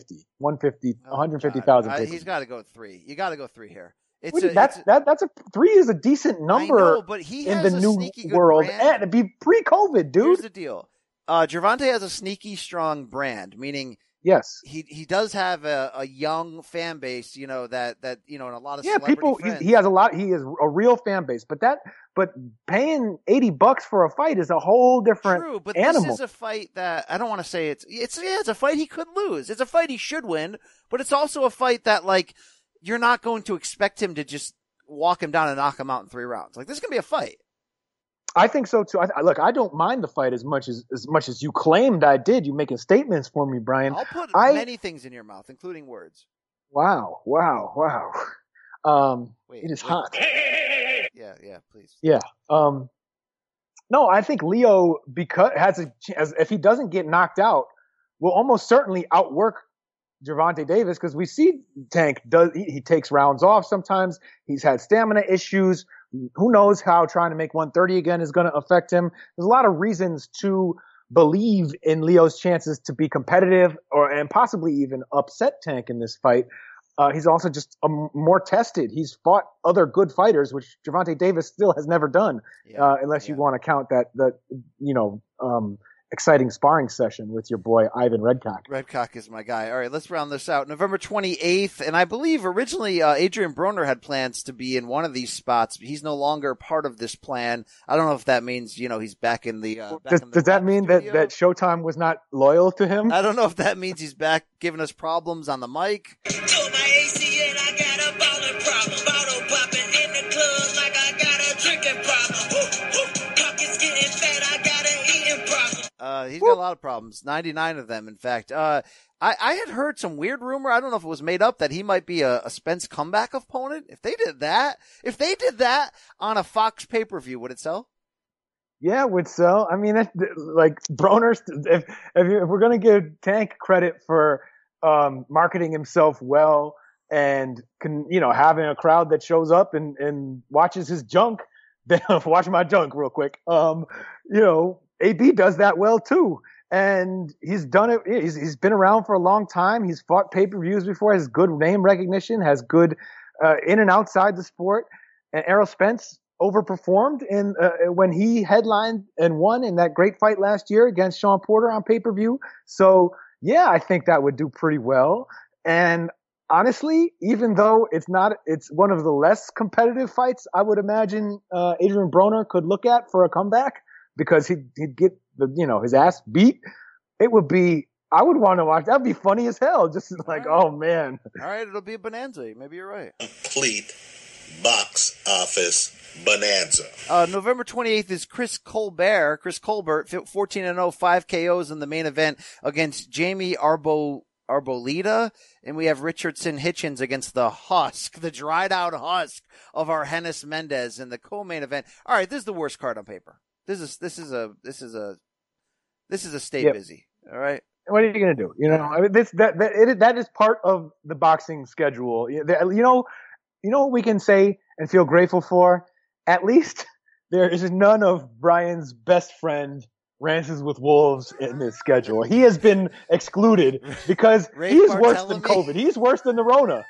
150,000.
He's got to go 3. You got to go 3 here.
That's 3 is a decent number.
I know, but he has
in the new world, and it'd be pre-COVID, dude.
Here's the deal: Gervonta has a sneaky strong brand, meaning
yes,
he does have a young fan base. That and a lot of celebrity friends.
He has a lot. He is a real fan base, but paying $80 for a fight is a whole different
True, but
animal.
This is a fight that I don't want to say it's a fight he could lose. It's a fight he should win, but it's also a fight that you're not going to expect him to just walk him down and knock him out in 3 rounds. This is gonna be a fight.
I think so too. Look, I don't mind the fight as much as you claimed I did. You making statements for me, Brian.
I'll put many things in your mouth, including words.
Wow. It is hot.
Yeah, please.
Yeah. No, I think Leo, because if he doesn't get knocked out, will almost certainly outwork Gervonta Davis, because we see Tank he takes rounds off sometimes. He's had stamina issues. Who knows how trying to make 130 again is going to affect him. There's a lot of reasons to believe in Leo's chances to be competitive and possibly even upset Tank in this fight. He's also just more tested. He's fought other good fighters, which Gervonta Davis still has never done, unless you want to count that exciting sparring session with your boy Ivan Redcock.
Redcock is my guy. All right, let's round this out. November 28th, and I believe originally Adrian Broner had plans to be in one of these spots, but he's no longer part of this plan. I don't know if that means, he's back in the
Does that mean that Showtime was not loyal to him?
I don't know if that means he's back giving us problems on the mic. He's got a lot of problems, 99 of them, in fact. I had heard some weird rumor, I don't know if it was made up, that he might be a Spence comeback opponent. If they did that on a Fox pay-per-view, would it sell?
Yeah, it would sell. I mean, like Broner, if we're going to give Tank credit for marketing himself well and having a crowd that shows up and watches his junk, watch my junk real quick. AB does that well too, and he's done it. He's been around for a long time. He's fought pay-per-views before. Has good name recognition. Has good in and outside the sport. And Errol Spence overperformed when he headlined and won in that great fight last year against Sean Porter on pay-per-view. So yeah, I think that would do pretty well. And honestly, even though it's one of the less competitive fights I would imagine Adrian Broner could look at for a comeback, because he'd get his ass beat. I would want to watch. That'd be funny as hell. Just like, oh man.
All right, it'll be a bonanza. Maybe you're right.
Complete box office bonanza.
November 28th is Chris Colbert, 14-0, 5 KOs in the main event against Jamie Arboleda. And we have Richardson Hitchens against the Husk, the dried out Husk of Argenis Mendez in the co-main event. All right, this is the worst card on paper. This is a stay busy. All right.
What are you going to do? I mean, that is part of the boxing schedule. What we can say and feel grateful for? At least there is none of Brian's best friend Rances with Wolves in this schedule. He has been excluded because he is worse than COVID. He's worse than the Rona.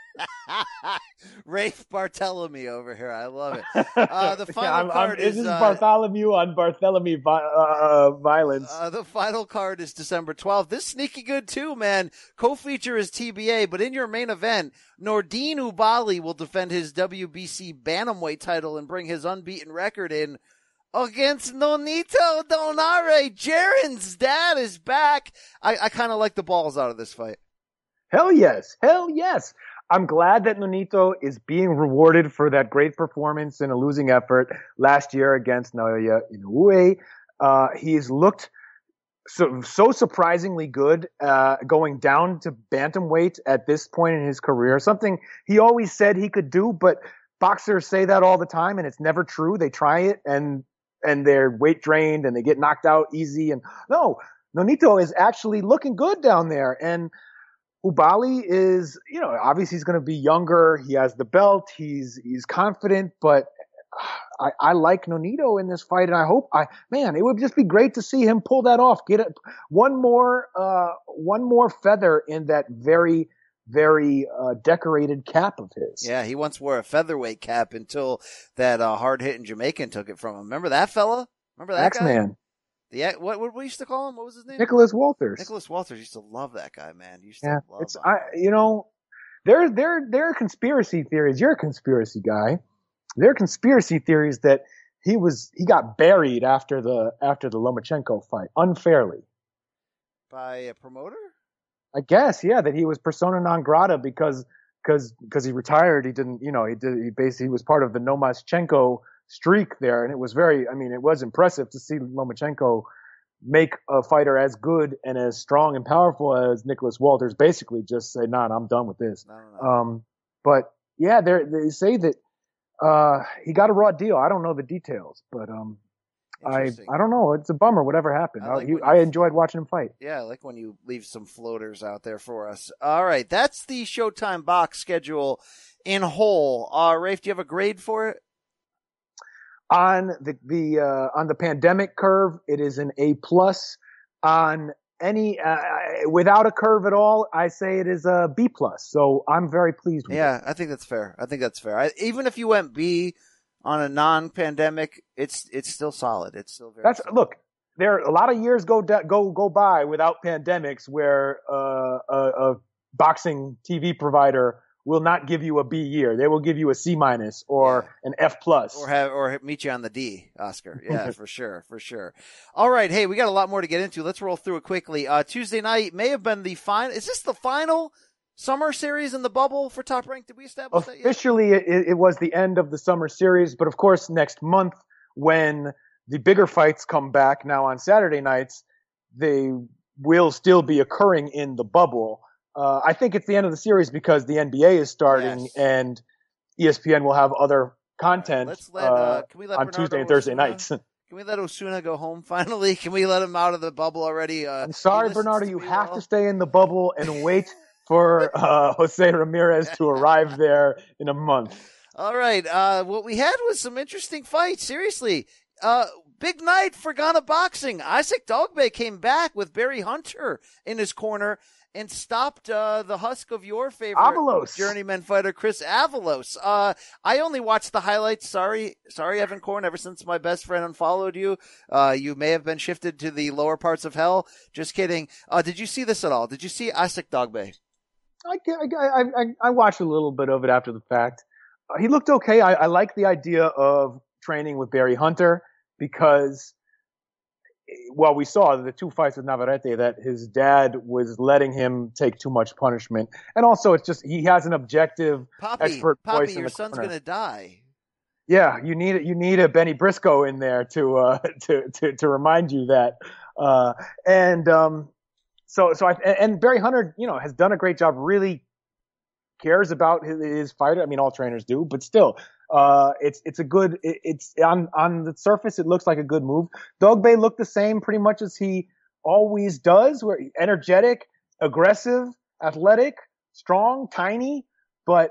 Rafe Bartholomew over here. I love it. The final card is
Bartholomew on Bartholomew violence.
The final card is December 12th. This sneaky good too, man. Co-feature is TBA, but in your main event, Nordine Ubali will defend his WBC bantamweight title and bring his unbeaten record in against Nonito Donare. Jaren's dad is back. I kind of like the balls out of this fight.
Hell yes. I'm glad that Nonito is being rewarded for that great performance in a losing effort last year against Naoya Inoue. He's looked so surprisingly good going down to bantamweight at this point in his career, something he always said he could do, but boxers say that all the time and it's never true. They try it and they're weight drained and they get knocked out easy. And no, Nonito is actually looking good down there. And Ubali is, obviously he's going to be younger. He has the belt. He's confident, but I like Nonito in this fight. And I hope it would just be great to see him pull that off. Get one more feather in that very, very decorated cap of his.
Yeah, he once wore a featherweight cap until that hard-hitting Jamaican took it from him. Remember that fella? Remember that
X-Man.
Yeah, what we used to call him? What was his name?
Nicholas Walters.
Nicholas Walters. Used to love that guy, man. Love him.
There are conspiracy theories. You're a conspiracy guy. There are conspiracy theories that he got buried after the Lomachenko fight unfairly
by a promoter.
I guess, yeah, that he was persona non grata because he retired. He didn't, he was part of the Lomachenko streak there. And it was it was impressive to see Lomachenko make a fighter as good and as strong and powerful as Nicholas Walters basically just say, nah, I'm done with this. But yeah, they say that he got a raw deal. I don't know the details, but I don't know. It's a bummer whatever happened. I enjoyed watching him fight.
Yeah, I like when you leave some floaters out there for us. All right, that's the Showtime box schedule in whole. Rafe, do you have a grade for it?
On the pandemic curve, it is an A+. On any without a curve at all, I say it is a B+. So I'm very pleased with it.
Yeah, I think that's fair. Even if you went B on a non-pandemic, it's still solid. It's still very solid.
Look, there a lot of years go by without pandemics where a boxing TV provider will not give you a B year. They will give you a C- or an F+.
Or meet you on the D, Oscar. Yeah, for sure. All right. Hey, we got a lot more to get into. Let's roll through it quickly. Tuesday night may have been the final. Is this the final summer series in the bubble for Top Rank? Did we establish that yet?
Officially, it was the end of the summer series, but of course next month when the bigger fights come back now on Saturday nights, they will still be occurring in the bubble. I think it's the end of the series because the NBA is starting and ESPN will have other content
can we let
on Tuesday and Thursday nights.
Can we let Osuna go home finally? Can we let him out of the bubble already?
I'm sorry, Bernardo, you have to stay in the bubble and wait for Jose Ramirez to arrive there in a month.
All right. What we had was some interesting fights. Seriously. Big night for Ghana boxing. Isaac Dogbe came back with Barry Hunter in his corner and stopped the husk of your favorite
Avalos.
journeyman fighter, Chris Avalos. I only watched the highlights. Sorry, Evan Korn. Ever since my best friend unfollowed you, you may have been shifted to the lower parts of hell. Just kidding. Did you see this at all? Did you see Isaac Dogbe?
I watched a little bit of it after the fact. He looked okay. I like the idea of training with Barry Hunter because, well, we saw the two fights with Navarrete that his dad was letting him take too much punishment. And also it's just, he has an objective expert voice in
your
the
son's
corner.
going to die.
Yeah, you need a Benny Briscoe in there to remind you that. So Barry Hunter, has done a great job, really cares about his fighter. I mean, all trainers do, but still, it's on the surface, it looks like a good move. Dogbe looked the same pretty much as he always does, where energetic, aggressive, athletic, strong, tiny, but,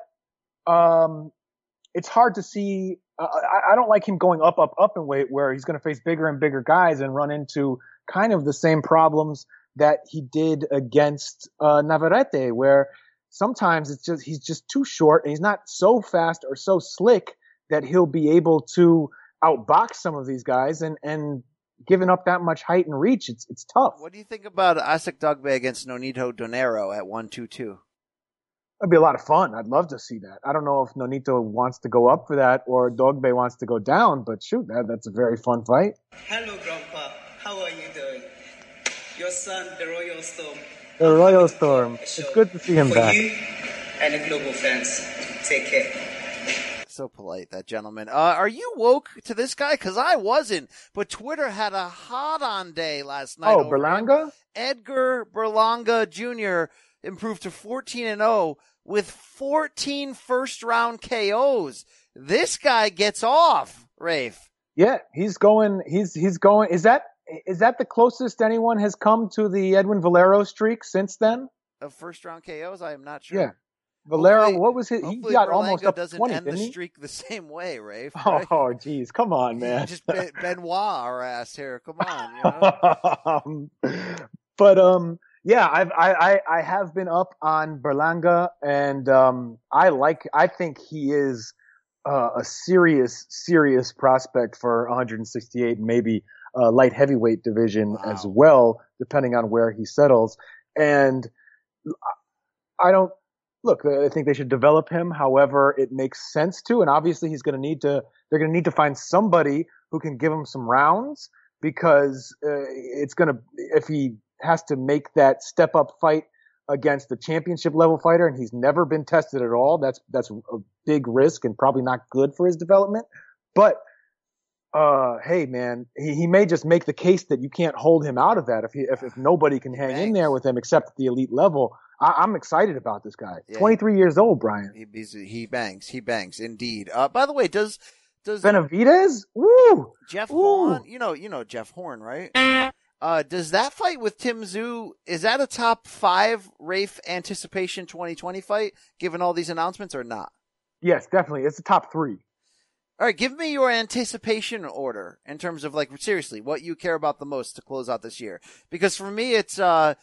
it's hard to see. I don't like him going up in weight where he's going to face bigger and bigger guys and run into kind of the same problems that he did against Navarrete, where sometimes he's just too short and he's not so fast or so slick that he'll be able to outbox some of these guys, and giving up that much height and reach, it's tough.
What do you think about Isaac Dogbe against Nonito Donaire at 122?
That'd be a lot of fun. I'd love to see that. I don't know if Nonito wants to go up for that or Dogbe wants to go down, but shoot, that's a very fun fight.
Hello, Grandpa. How are you doing? Your son, the Royal Storm.
The Royal Storm. It's good to see him
For
back.
you and the global fans, take care.
So polite, that gentleman. Are you woke to this guy? Because I wasn't. But Twitter had a hot-on day last night.
Oh, Berlanga?
Edgar Berlanga Jr. improved to 14-0 with 14 first-round KOs. This guy gets off, Rafe.
Yeah, he's going. Is that the closest anyone has come to the Edwin Valero streak since then?
Of first-round KOs? I am not sure.
Yeah. Valero, what was it? He got
Berlanga
almost up to
doesn't
20,
end
didn't
the
he?
streak the same way, Rafe. Right?
Oh, geez. Come on, man.
Just Benoit our ass here. Come on.
But, yeah, I have been up on Berlanga, and I think he is a serious prospect for 168 and maybe light heavyweight division as well, depending on where he settles. And I think they should develop him however it makes sense to, and obviously they're going to need to find somebody who can give him some rounds, because if he has to make that step up fight against the championship level fighter and he's never been tested at all, that's a big risk and probably not good for his development. But hey man, he may just make the case that you can't hold him out of that if nobody can hang in there with him except at the elite level. I'm excited about this guy. Yeah, 23 years old, Brian.
He bangs indeed. By the way, does
Benavidez? Woo!
Jeff Horn, you know Jeff Horn, right? Does that fight with Tim Tszyu, is that a top 5 Rafe anticipation 2020 fight, given all these announcements, or not?
Yes, definitely. It's a top 3.
All right, give me your anticipation order in terms of, like, seriously, what you care about the most to close out this year. Because for me, it's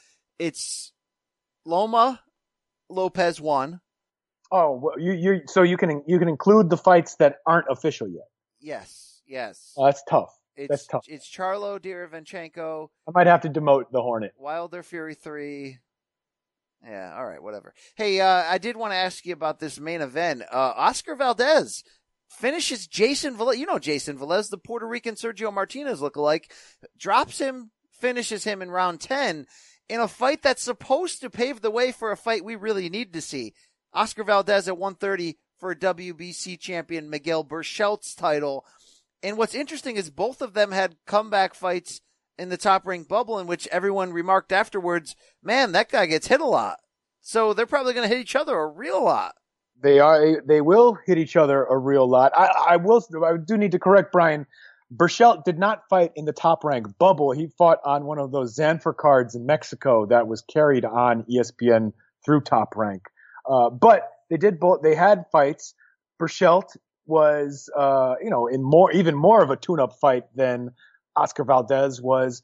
Loma, Lopez 1.
Oh, well, so you can include the fights that aren't official yet.
Yes.
That's tough. That's tough.
It's Charlo, Derevyanchenko.
I might have to demote the Hornet.
Wilder, Fury 3. Yeah, all right, whatever. Hey, I did want to ask you about this main event. Oscar Valdez finishes Jason Velez. You know Jason Velez, the Puerto Rican Sergio Martinez lookalike. Drops him, finishes him in round 10 in a fight that's supposed to pave the way for a fight we really need to see. Oscar Valdez at 130 for WBC champion Miguel Berchelt's title. And what's interesting is both of them had comeback fights in the Top Rank bubble in which everyone remarked afterwards, man, that guy gets hit a lot. So they're probably going to hit each other a real lot.
They will hit each other a real lot. I do need to correct Brian. Berchelt did not fight in the Top Rank bubble. He fought on one of those Zanfer cards in Mexico that was carried on ESPN through Top Rank. But they had fights. Berchelt was, even more of a tune-up fight than Oscar Valdez was.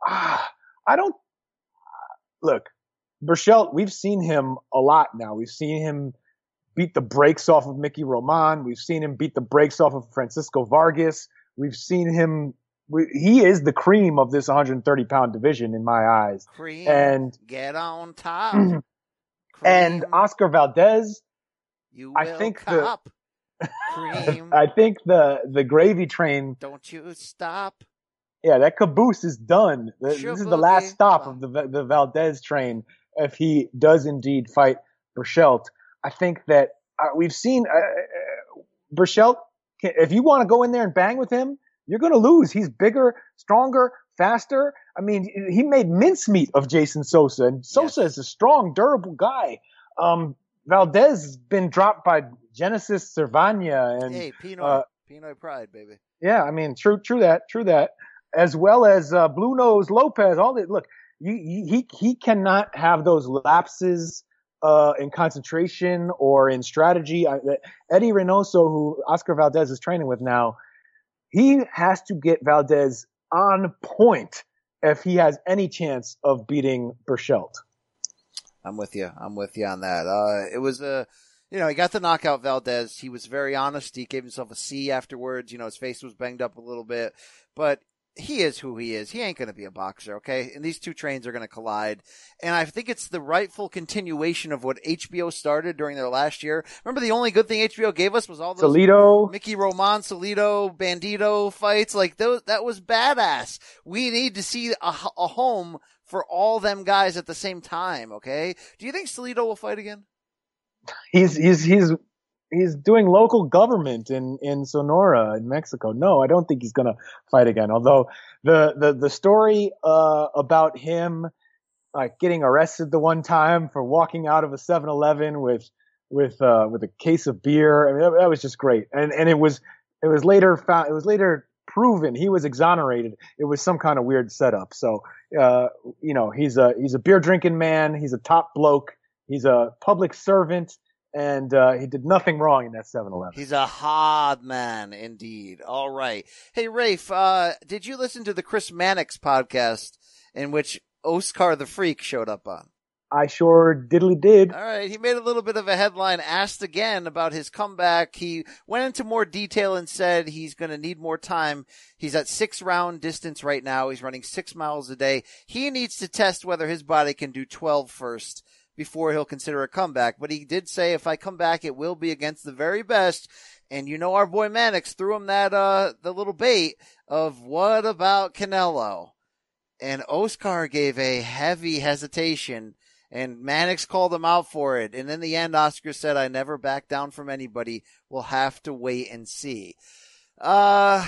Look, Berchelt, we've seen him a lot now. We've seen him beat the brakes off of Mickey Roman. We've seen him beat the brakes off of Francisco Vargas. We've seen him. He is the cream of this 130-pound division in my eyes.
Cream,
and
get on top.
And Oscar Valdez, I think the gravy train.
Don't you stop.
Yeah, that caboose is done. This is the last stop of the Valdez train. If he does indeed fight Berchelt, I think that we've seen Berchelt. If you want to go in there and bang with him, you're going to lose. He's bigger, stronger, faster. I mean, he made mincemeat of Jason Sosa, and Sosa is a strong, durable guy. Valdez has been dropped by Genesis Cervania and
Pinoy Pride, baby.
Yeah, I mean, true that. As well as Blue Nose Lopez. All that. Look, he cannot have those lapses in concentration or in strategy. Eddie Reynoso, who Oscar Valdez is training with now, he has to get Valdez on point if he has any chance of beating Berchelt.
I'm with you on that. It was he got the knockout Valdez. He was very honest. He gave himself a C afterwards. His face was banged up a little bit, but he is who he is. He ain't going to be a boxer, okay? And these two trains are going to collide. And I think it's the rightful continuation of what HBO started during their last year. Remember, the only good thing HBO gave us was all those
Salido,
Mickey Roman, Salido, Bandito fights. Like, that was badass. We need to see a home for all them guys at the same time, okay? Do you think Salido will fight again?
He's doing local government in Sonora in Mexico. No, I don't think he's going to fight again. Although the story about him getting arrested the one time for walking out of a 7-Eleven with a case of beer, I mean, that was just great. And it was later found, it was later proven he was exonerated. It was some kind of weird setup. So he's a beer drinking man. He's a top bloke. He's a public servant. And he did nothing wrong in that 7-Eleven.
He's a hard man, indeed. All right. Hey, Rafe, did you listen to the Chris Mannix podcast in which Oscar the Freak showed up on?
I sure diddly did.
All right. He made a little bit of a headline, asked again about his comeback. He went into more detail and said he's going to need more time. He's at 6-round distance right now. He's running 6 miles a day. He needs to test whether his body can do 12 first before he'll consider a comeback. But he did say, if I come back, it will be against the very best. And our boy Mannix threw him that, the little bait of, what about Canelo? And Oscar gave a heavy hesitation, and Mannix called him out for it. And in the end, Oscar said, I never back down from anybody. We'll have to wait and see.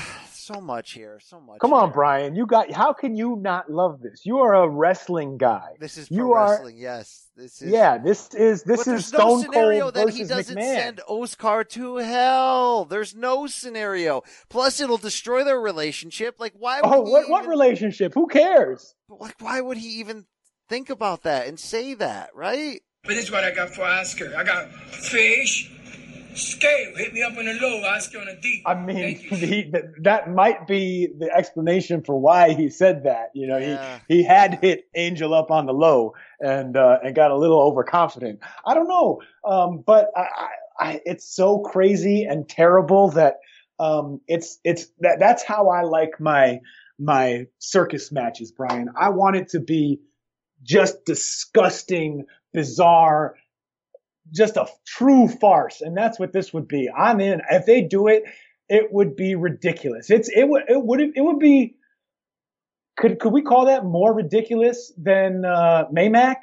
So much here. So much.
Come on, Brian. How can you not love this? You are a wrestling guy.
This is pro wrestling. Yes. This is.
Yeah. This is Stone Cold
that
versus
he doesn't
McMahon.
send Oscar to hell. There's no scenario. Plus, it'll destroy their relationship. Like, why? Would
what relationship? Who cares?
Like, why would he even think about that and say that? Right?
But this is what I got for Oscar. I got fish, scale. Hit me up on the low, Oscar on the deep.
I mean, that might be the explanation for why he said that. You know, he had hit Angel up on the low and got a little overconfident. I don't know, but it's so crazy and terrible that that's how I like my circus matches, Brian. I want it to be just disgusting, bizarre, just a true farce, and that's what this would be. I'm in. If they do it, it would be ridiculous. It would be. Could we call that more ridiculous than Maymac?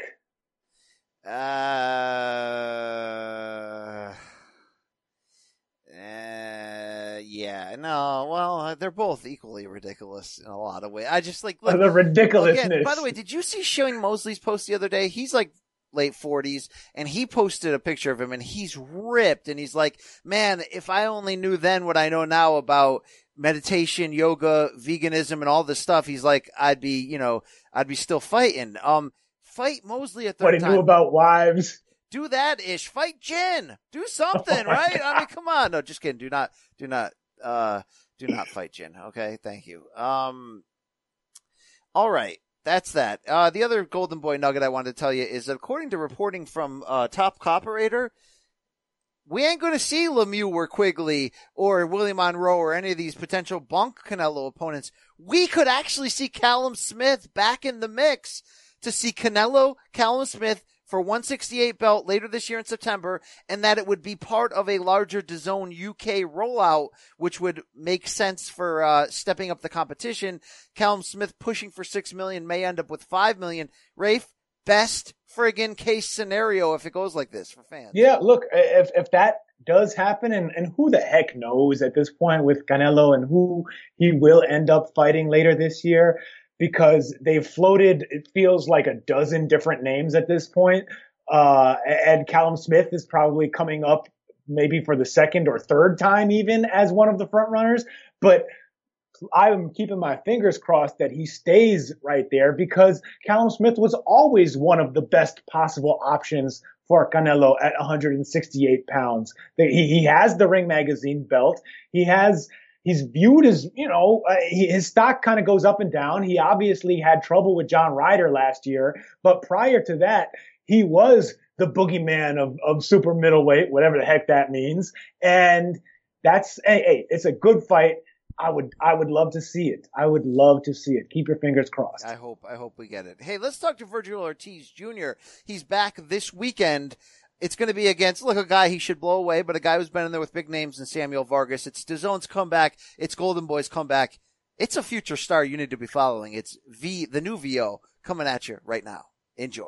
Yeah, no, well, they're both equally ridiculous in a lot of ways. I just like look,
the ridiculousness.
Again, by the way, did you see Shane Mosley's post the other day? He's like late 40s, and he posted a picture of him, and he's ripped, and he's like, man, if I only knew then what I know now about meditation, yoga, veganism, and all this stuff, he's like, I'd be still fighting. Fight Mosley at 30
What he knew about wives.
Do that ish. Fight Jen. Do something, right? I mean, come on. No, just kidding. Do not fight Jen. Okay, thank you. All right. That's that. The other Golden Boy nugget I wanted to tell you is, according to reporting from Top Cooperator, we ain't going to see Lemieux or Quigley or Willie Monroe or any of these potential bunk Canelo opponents. We could actually see Callum Smith back in the mix to see Canelo, Callum Smith for 168 belt later this year in September, and that it would be part of a larger DAZN UK rollout, which would make sense for stepping up the competition. Callum Smith pushing for $6 million may end up with $5 million. Rafe, best friggin' case scenario if it goes like this for fans.
Yeah, look, if that does happen, and who the heck knows at this point with Canelo and who he will end up fighting later this year, because they've floated, it feels like a dozen different names at this point. And Callum Smith is probably coming up maybe for the second or third time even as one of the front runners. But I'm keeping my fingers crossed that he stays right there, because Callum Smith was always one of the best possible options for Canelo at 168 pounds. He has the Ring Magazine belt. He's viewed as, his stock kind of goes up and down. He obviously had trouble with John Ryder last year, but prior to that, he was the boogeyman of super middleweight, whatever the heck that means. And that's, it's a good fight. I would love to see it. I would love to see it. Keep your fingers crossed.
I hope we get it. Hey, let's talk to Virgil Ortiz Jr. He's back this weekend. It's going to be against, a guy he should blow away, but a guy who's been in there with big names in Samuel Vargas. It's DAZN's comeback. It's Golden Boy's comeback. It's a future star you need to be following. It's the new VO coming at you right now. Enjoy.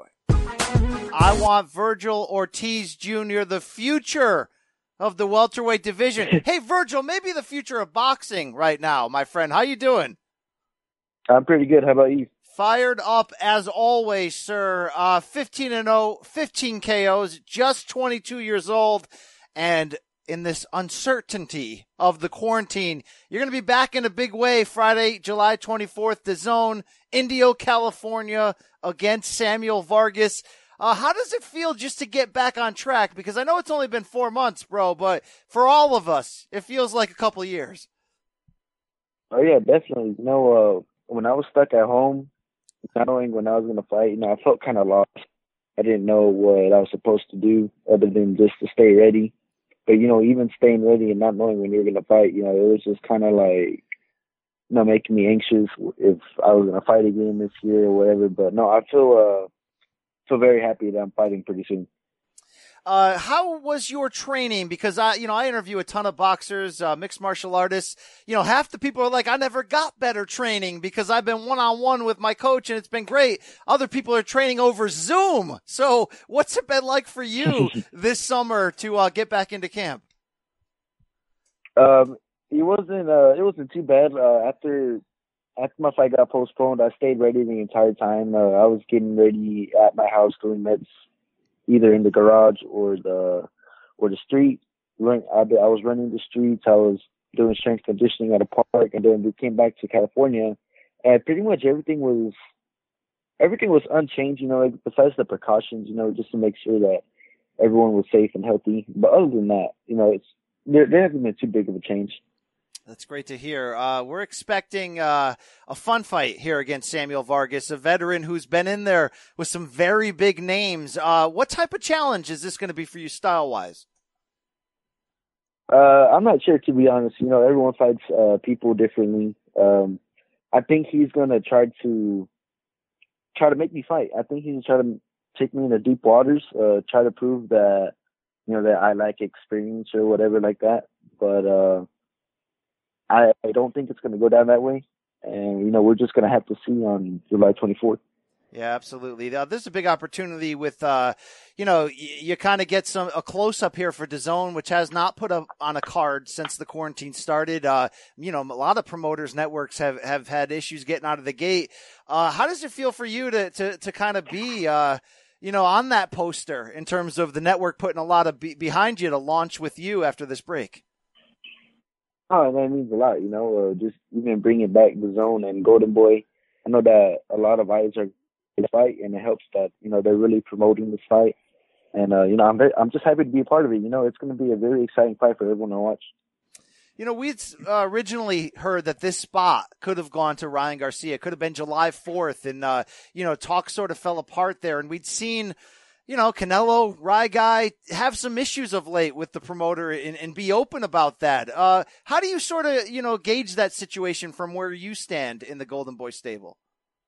I want Virgil Ortiz Jr., the future of the welterweight division. Hey, Virgil, maybe the future of boxing right now, my friend. How you doing?
I'm pretty good. How about you?
Fired up as always, sir. 15-0, 15 KOs, just 22 years old. And in this uncertainty of the quarantine, you're going to be back in a big way Friday, July 24th, DAZN, Indio, California, against Samuel Vargas. How does it feel just to get back on track? Because I know it's only been 4 months, bro, but for all of us, it feels like a couple of years.
Oh, yeah, definitely. When I was stuck at home, not knowing when I was going to fight, I felt kind of lost. I didn't know what I was supposed to do other than just to stay ready. But, even staying ready and not knowing when you were going to fight, it was just kind of like, making me anxious if I was going to fight again this year or whatever. But no, I feel very happy that I'm fighting pretty soon.
How was your training? Because I interview a ton of boxers, mixed martial artists. Half the people are like, I never got better training because I've been one-on-one with my coach and it's been great. Other people are training over Zoom. So what's it been like for you this summer to get back into camp?
it wasn't too bad. After my fight got postponed, I stayed ready the entire time. I was getting ready at my house doing meds, either in the garage or the street. I was running the streets. I was doing strength conditioning at a park, and then we came back to California, and pretty much everything was unchanged. Like, besides the precautions, just to make sure that everyone was safe and healthy. But other than that, there hasn't been too big of a change.
That's great to hear. We're expecting a fun fight here against Samuel Vargas, a veteran who's been in there with some very big names. What type of challenge is this going to be for you style-wise?
I'm not sure, to be honest. Everyone fights people differently. I think he's going to try to make me fight. I think he's going to try to take me into deep waters, try to prove that, that I lack experience or whatever like that. But I don't think it's going to go down that way. And, we're just going to have to see on July 24th.
Yeah, absolutely. This is a big opportunity with, you kind of get a close-up here for DAZN, which has not put up on a card since the quarantine started. A lot of promoters, networks have had issues getting out of the gate. How does it feel for you to kind of be, on that poster in terms of the network putting a lot of behind you to launch with you after this break?
Oh, that means a lot, just even bringing back DAZN and Golden Boy. I know that a lot of eyes are in the fight, and it helps that, they're really promoting this fight. And, I'm just happy to be a part of it. It's going to be a very exciting fight for everyone to watch.
We'd originally heard that this spot could have gone to Ryan Garcia. It could have been July 4th, and, talk sort of fell apart there. And we'd seen, Canelo, Rye Guy, have some issues of late with the promoter and be open about that. How do you sort of, gauge that situation from where you stand in the Golden Boy stable?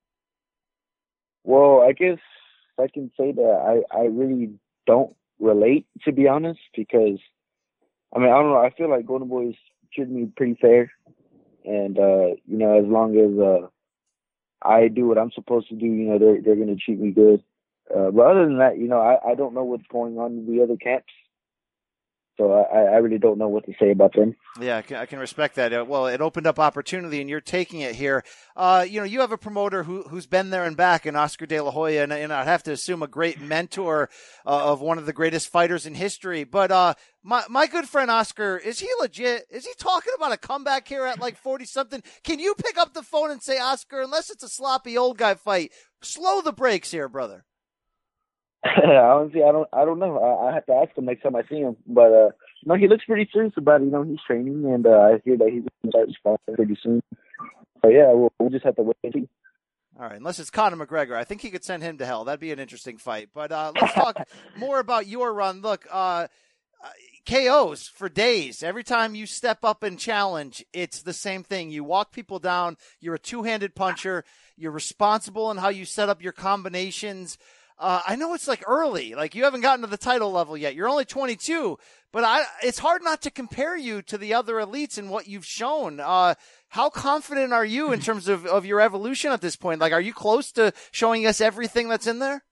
Well, I guess I can say that I really don't relate, to be honest, because, I don't know. I feel like Golden Boys treat me pretty fair. And, as long as I do what I'm supposed to do, they're going to treat me good. But other than that, I don't know what's going on in the other camps. So I really don't know what to say about them.
Yeah, I can respect that. Well, it opened up opportunity, and you're taking it here. You have a promoter who's been there and back in Oscar De La Hoya, and I'd have to assume a great mentor of one of the greatest fighters in history. But my good friend Oscar, is he legit? Is he talking about a comeback here at like 40-something? Can you pick up the phone and say, Oscar, unless it's a sloppy old guy fight, slow the brakes here, brother?
Honestly, I don't know. I have to ask him next time I see him. But he looks pretty serious about it. He's training, and I hear that he's going to start sparring pretty soon. So yeah, we'll just have to wait and see.
All right, unless it's Conor McGregor, I think he could send him to hell. That'd be an interesting fight. But let's talk more about your run. Look, KOs for days. Every time you step up and challenge, it's the same thing. You walk people down. You're a two-handed puncher. You're responsible in how you set up your combinations. I know it's like early, like you haven't gotten to the title level yet. You're only 22, but it's hard not to compare you to the other elites and what you've shown. How confident are you in terms of your evolution at this point? Like, are you close to showing us everything that's in there?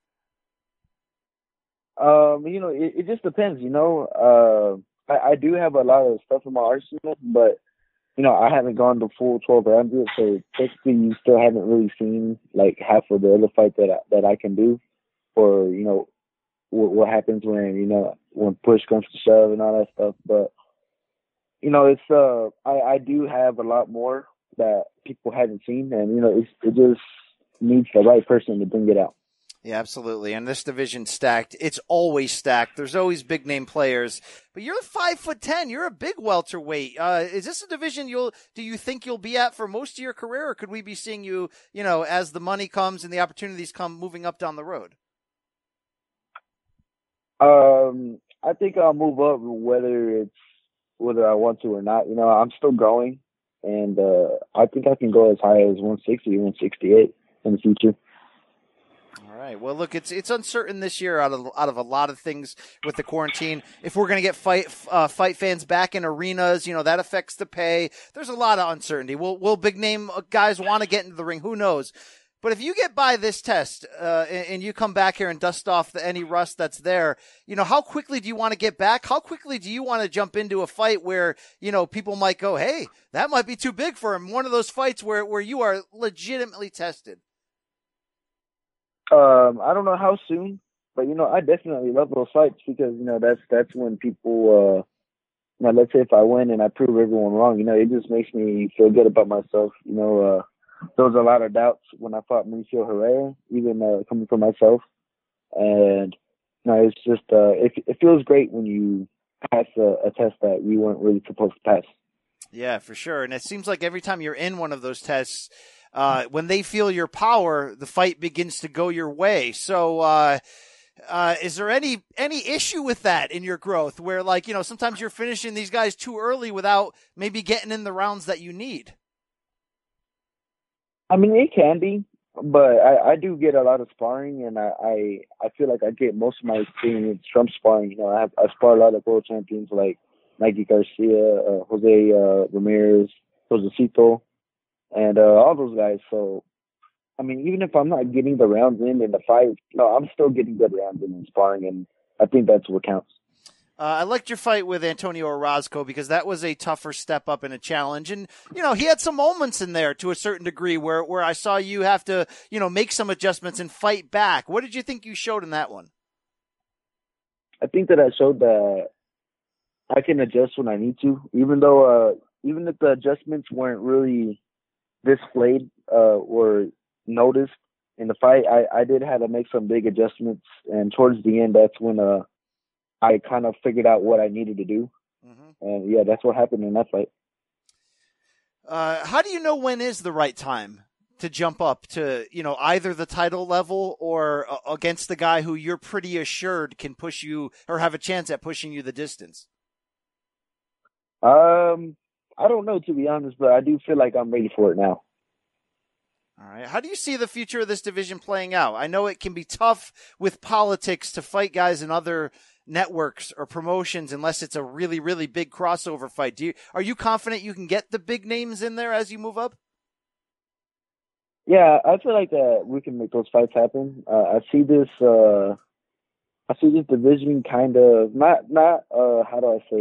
It just depends, I do have a lot of stuff in my arsenal, but, I haven't gone the full 12 rounds yet. So basically you still haven't really seen like half of the other fight that I can do. Or, what happens when push comes to shove and all that stuff. But, it's, I do have a lot more that people haven't seen. And, it just needs the right person to bring it out.
Yeah, absolutely. And this division's stacked. It's always stacked. There's always big name players, but you're 5'10". You're a big welterweight. Is this a division do you think you'll be at for most of your career, or could we be seeing you, as the money comes and the opportunities come, moving up down the road?
I think I'll move up whether I want to or not. I'm still growing, and I think I can go as high as 160, 168 in the future.
All right. Well, look, it's uncertain this year out of a lot of things with the quarantine. If we're going to get fight fans back in arenas, that affects the pay. There's a lot of uncertainty. Will big name guys want to get into the ring? Who knows? But if you get by this test and you come back here and dust off any rust that's there, how quickly do you want to get back? How quickly do you want to jump into a fight where, people might go, hey, that might be too big for him? One of those fights where you are legitimately tested.
I don't know how soon, but I definitely love those fights because that's when people let's say if I win and I prove everyone wrong, it just makes me feel good about myself. There was a lot of doubts when I fought Mauricio Herrera, even coming from myself, and it's just it feels great when you pass a test that you weren't really supposed to pass. Yeah, for sure. And it seems like every time you're in one of those tests, when they feel your power, the fight begins to go your way. So, is there any issue with that in your growth where sometimes you're finishing these guys too early without maybe getting in the rounds that you need? I mean, it can be, but I do get a lot of sparring, and I feel like I get most of my experience from sparring. I spar a lot of world champions like Mikey Garcia, Jose Ramirez, Josecito, and all those guys. So, I mean, even if I'm not getting the rounds in the fight, I'm still getting good rounds in sparring, and I think that's what counts. I liked your fight with Antonio Orozco because that was a tougher step up in a challenge. And, he had some moments in there to a certain degree where I saw you have to, make some adjustments and fight back. What did you think you showed in that one? I think that I showed that I can adjust when I need to, even if the adjustments weren't really displayed or noticed in the fight. I did have to make some big adjustments, and towards the end, that's when I kind of figured out what I needed to do. Mm-hmm. And yeah, that's what happened in that fight. How do you know when is the right time to jump up to, either the title level or against the guy who you're pretty assured can push you or have a chance at pushing you the distance? I don't know, to be honest, but I do feel like I'm ready for it now. All right. How do you see the future of this division playing out? I know it can be tough with politics to fight guys in other networks or promotions unless it's a really, really big crossover fight. Are you confident you can get the big names in there as you move up? Yeah, I feel like we can make those fights happen. I see this division kind of not how do I say,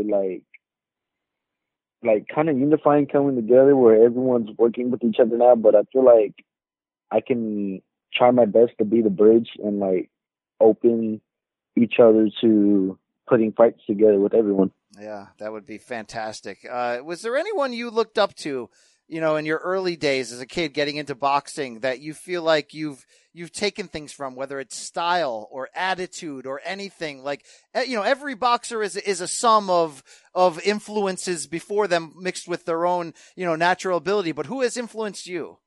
like kind of unifying, coming together where everyone's working with each other now, but I feel like I can try my best to be the bridge and open each other to putting fights together with everyone. Yeah, that would be fantastic. Was there anyone you looked up to, in your early days as a kid getting into boxing that you feel like you've taken things from, whether it's style or attitude or anything? Every boxer is a sum of influences before them mixed with their own, natural ability. But who has influenced you?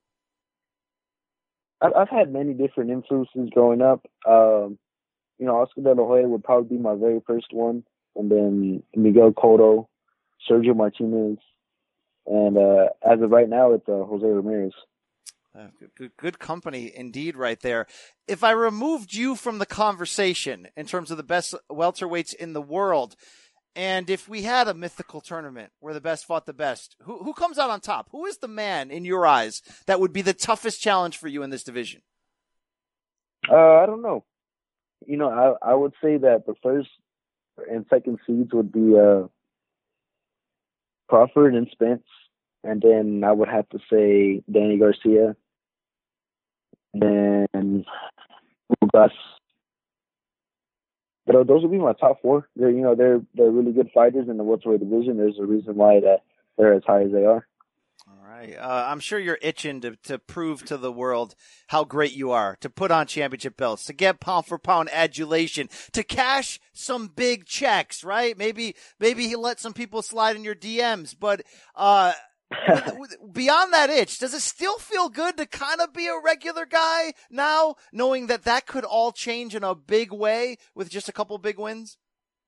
I've had many different influences growing up. Oscar De La Hoya would probably be my very first one, and then Miguel Cotto, Sergio Martinez, and as of right now, it's Jose Ramirez. Good company indeed right there. If I removed you from the conversation in terms of the best welterweights in the world, and if we had a mythical tournament where the best fought the best, who comes out on top? Who is the man in your eyes that would be the toughest challenge for you in this division? I don't know. I would say that the first and second seeds would be Crawford and Spence, and then I would have to say Danny Garcia, and Ugas. But those would be my top four. They're really good fighters in the welterweight division. There's a reason why that they're as high as they are. I'm sure you're itching to prove to the world how great you are, to put on championship belts, to get pound for pound adulation, to cash some big checks, right? Maybe he let some people slide in your DMs, but beyond that itch, does it still feel good to kind of be a regular guy now, knowing that could all change in a big way with just a couple big wins?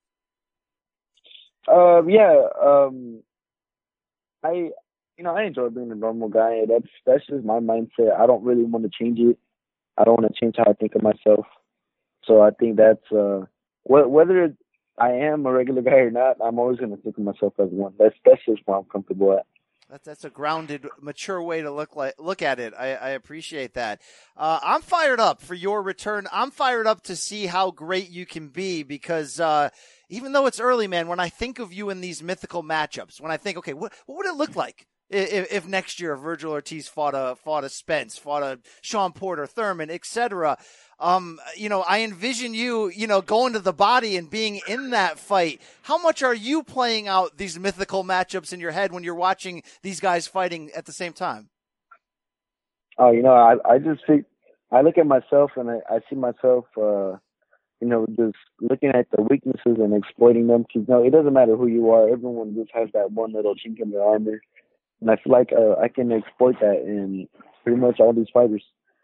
I enjoy being a normal guy. That's just my mindset. I don't really want to change it. I don't want to change how I think of myself. So I think that's whether I am a regular guy or not, I'm always going to think of myself as one. That's just where I'm comfortable at.
That's a grounded, mature way to look at it. I appreciate that. I'm fired up for your return. I'm fired up to see how great you can be because even though it's early, man, when I think of you in these mythical matchups, when I think, okay, what would it look like if next year Virgil Ortiz fought a Spence, fought a Sean Porter, Thurman, etc. I envision you, going to the body and being in that fight. How much are you playing out these mythical matchups in your head when you're watching these guys fighting at the same time?
Oh, I just think, I look at myself and I see myself, just looking at the weaknesses and exploiting them. Because, it doesn't matter who you are. Everyone just has that one little chink in their armor. And I feel like I can exploit that in pretty much all these fighters.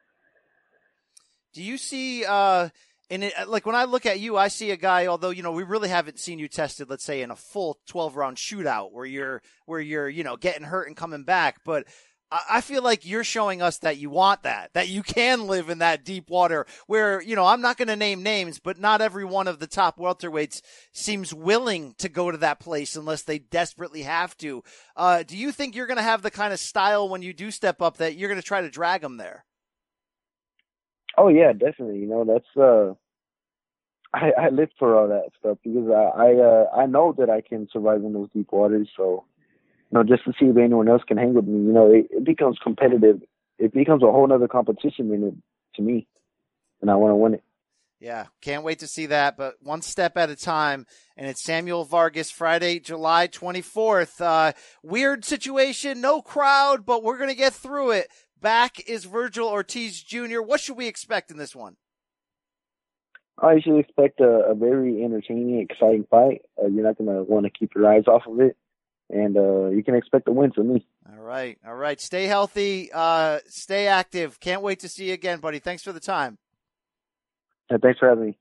Do you see, like when I look at you, I see a guy, although, we really haven't seen you tested, let's say, in a full 12-round shootout where you're, getting hurt and coming back. But I feel like you're showing us that you want that you can live in that deep water where, I'm not going to name names, but not every one of the top welterweights seems willing to go to that place unless they desperately have to. Do you think you're going to have the kind of style when you do step up that you're going to try to drag them there?
Oh yeah, definitely. That's, I live for all that stuff because I know that I can survive in those deep waters. So, just to see if anyone else can hang with me, it becomes competitive. It becomes a whole other competition to me, and I want to win it.
Yeah, can't wait to see that, but one step at a time. And it's Samuel Vargas, Friday, July 24th. Weird situation, no crowd, but we're going to get through it. Back is Virgil Ortiz Jr. What should we expect in this one?
You should expect a very entertaining, exciting fight. You're not going to want to keep your eyes off of it. And you can expect a win from me. All
right. Stay healthy. Stay active. Can't wait to see you again, buddy. Thanks for the time.
Thanks for having me.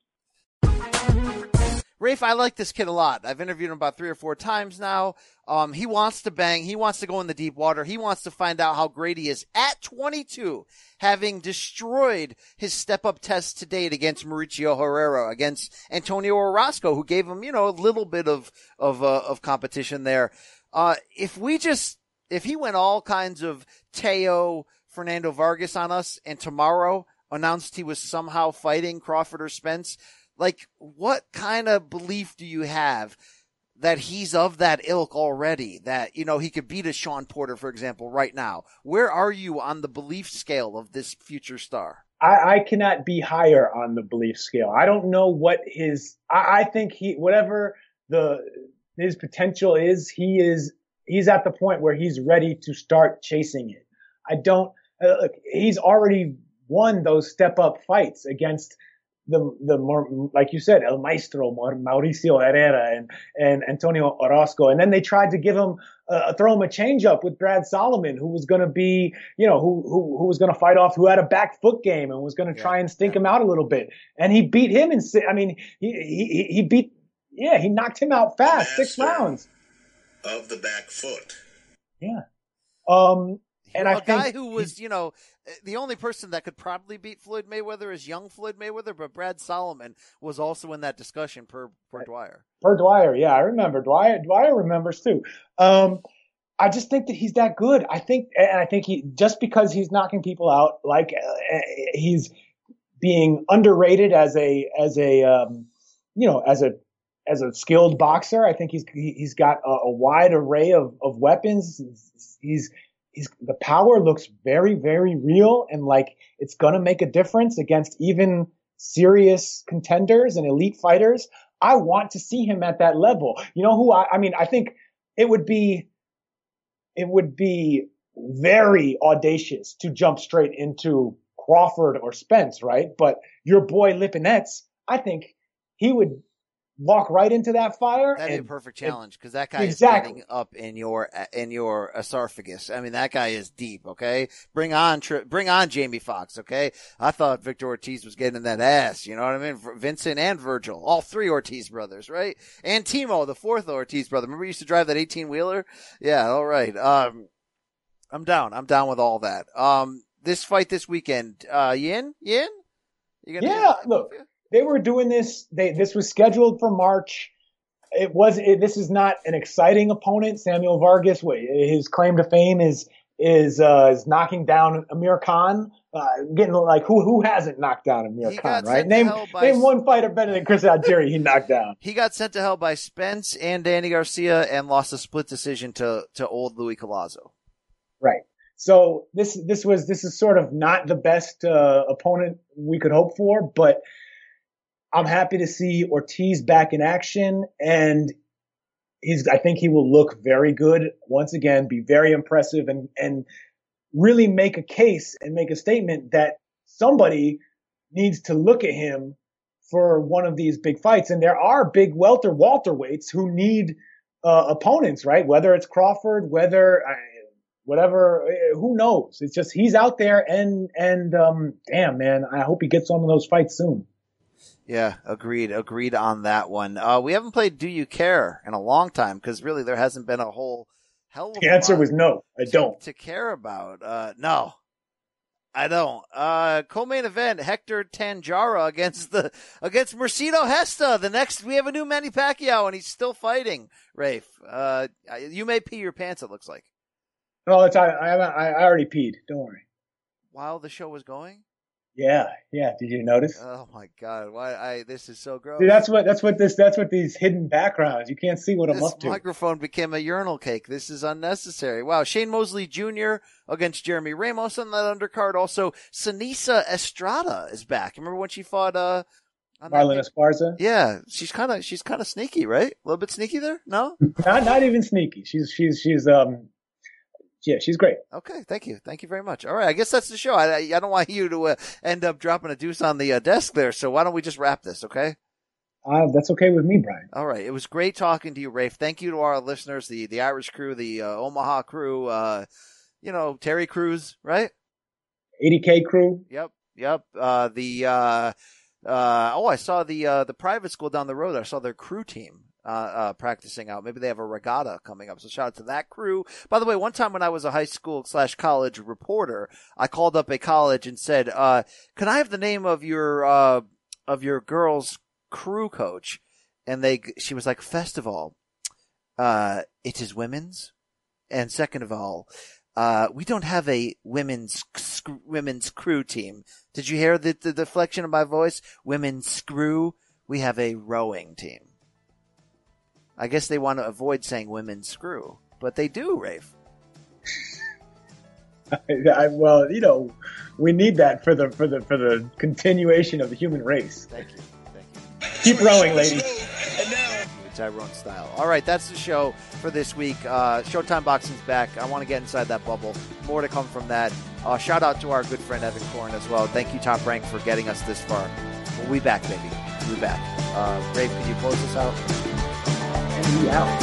Rafe, I like this kid a lot. I've interviewed him about 3 or 4 times now. He wants to bang. He wants to go in the deep water. He wants to find out how great he is at 22, having destroyed his step-up test to date against Mauricio Herrera, against Antonio Orozco, who gave him, a little bit of competition there. If he went all kinds of Teo, Fernando Vargas on us, and tomorrow announced he was somehow fighting Crawford or Spence, like, what kind of belief do you have that he's of that ilk already, that, he could beat a Sean Porter, for example, right now? Where are you on the belief scale of this future star?
I cannot be higher on the belief scale. I don't know what I think whatever his potential is, he's at the point where he's ready to start chasing it. Look, he's already won those step up fights against the more, like you said, El Maestro, Mauricio Herrera and Antonio Orozco. And then they tried to give him, throw him a changeup with Brad Solomon, who was going to be, who was going to fight off, who had a back foot game and was going to try and stink him out a little bit. And he beat him he knocked him out fast, 6 rounds.
Of the back foot.
Yeah.
And I think guy who was, the only person that could probably beat Floyd Mayweather is young Floyd Mayweather, but Brad Solomon was also in that discussion per Dwyer.
Per Dwyer, yeah, I remember. Dwyer remembers too. I just think that he's that good. I think he, just because he's knocking people out, like he's being underrated as a skilled boxer. I think he's got a wide array of weapons. The power looks very, very real, and like it's gonna make a difference against even serious contenders and elite fighters. I want to see him at that level. You know who I think it would be very audacious to jump straight into Crawford or Spence, right? But your boy Lipinets, I think he would walk right into that fire.
That'd be a perfect challenge because that guy is getting up in your esophagus. I mean, that guy is deep. Okay, bring on Jamie Foxx. Okay, I thought Victor Ortiz was getting in that ass. You know what I mean? Vincent and Virgil, all 3 Ortiz brothers, right? And Timo, the 4th Ortiz brother. Remember, he used to drive that 18-wheeler. Yeah, all right. I'm down. I'm down with all that. This fight this weekend, Yin? You gonna
look. They were doing this. This was scheduled for March. This is not an exciting opponent. Samuel Vargas, his claim to fame is knocking down Amir Khan. Getting like who hasn't knocked down Amir Khan, right? Name one fighter better than Chris Algieri he knocked down.
He got sent to hell by Spence and Danny Garcia and lost a split decision to old Louis Collazo.
Right. So this is sort of not the best opponent we could hope for, but I'm happy to see Ortiz back in action, and I think he will look very good once again, be very impressive, and really make a case and make a statement that somebody needs to look at him for one of these big fights. And there are big welterweights who need opponents, right? Whether it's Crawford, whatever, who knows? It's just he's out there, and damn, man, I hope he gets some of those fights soon.
Yeah, agreed on that one. We haven't played Do You Care in a long time because really there hasn't been a whole hell of a lot.
The answer was no, I don't.
To care about. No, I don't. Co-main event, Hector Tanjara against Mercedo Hesta. We have a new Manny Pacquiao and he's still fighting, Rafe. You may pee your pants, it looks like.
No, I already peed. Don't worry.
While the show was going?
Yeah. Did you notice?
Oh my God! This is so gross.
See, that's what these hidden backgrounds. You can't see what I'm up to.
This microphone became a urinal cake. This is unnecessary. Wow. Shane Mosley Jr. against Jeremy Ramos on that undercard. Also, Sinisa Estrada is back. Remember when she fought
Marlon Esparza?
Yeah, she's kind of sneaky, right? A little bit sneaky there. No,
not even sneaky. Yeah, she's great.
Okay, thank you very much. All right, I guess that's the show. I don't want you to end up dropping a deuce on the desk there, so why don't we just wrap this, okay?
That's okay with me, Brian.
All right, it was great talking to you, Rafe. Thank you to our listeners, the Irish crew, the Omaha crew, Terry Crews, right?
80K crew.
Yep. I saw the private school down the road. I saw their crew team. Practicing out. Maybe they have a regatta coming up. So shout out to that crew. By the way, one time when I was a high school / college reporter, I called up a college and said, can I have the name of your girl's crew coach? And she was like, first of all, it is women's. And second of all, we don't have a women's crew team. Did you hear the deflection of my voice? Women's screw. We have a rowing team. I guess they want to avoid saying women's screw, but they do, Rafe.
Well, we need that for the continuation of the human race.
Thank you.
Keep rowing, ladies.
Tyrone style. All right, that's the show for this week. Showtime Boxing's back. I want to get inside that bubble. More to come from that. Shout out to our good friend Evan Korn as well. Thank you, Top Rank, for getting us this far. We'll be back, baby. We'll be back. Rafe, could you close us out?
And we out.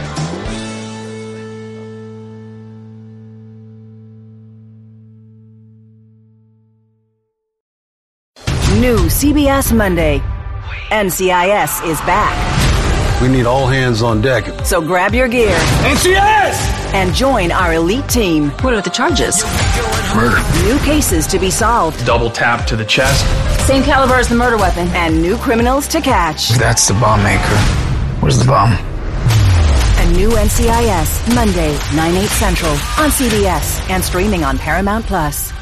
New CBS Monday. NCIS is back.
We need all hands on deck.
So grab your gear.
NCIS!
And join our elite team. What are the charges?
Murder.
New cases to be solved.
Double tap to the chest.
Same caliber as the murder weapon. And new criminals to catch.
That's the bomb maker. Where's the bomb?
A new NCIS, Monday, 9/8 Central, on CBS and streaming on Paramount+.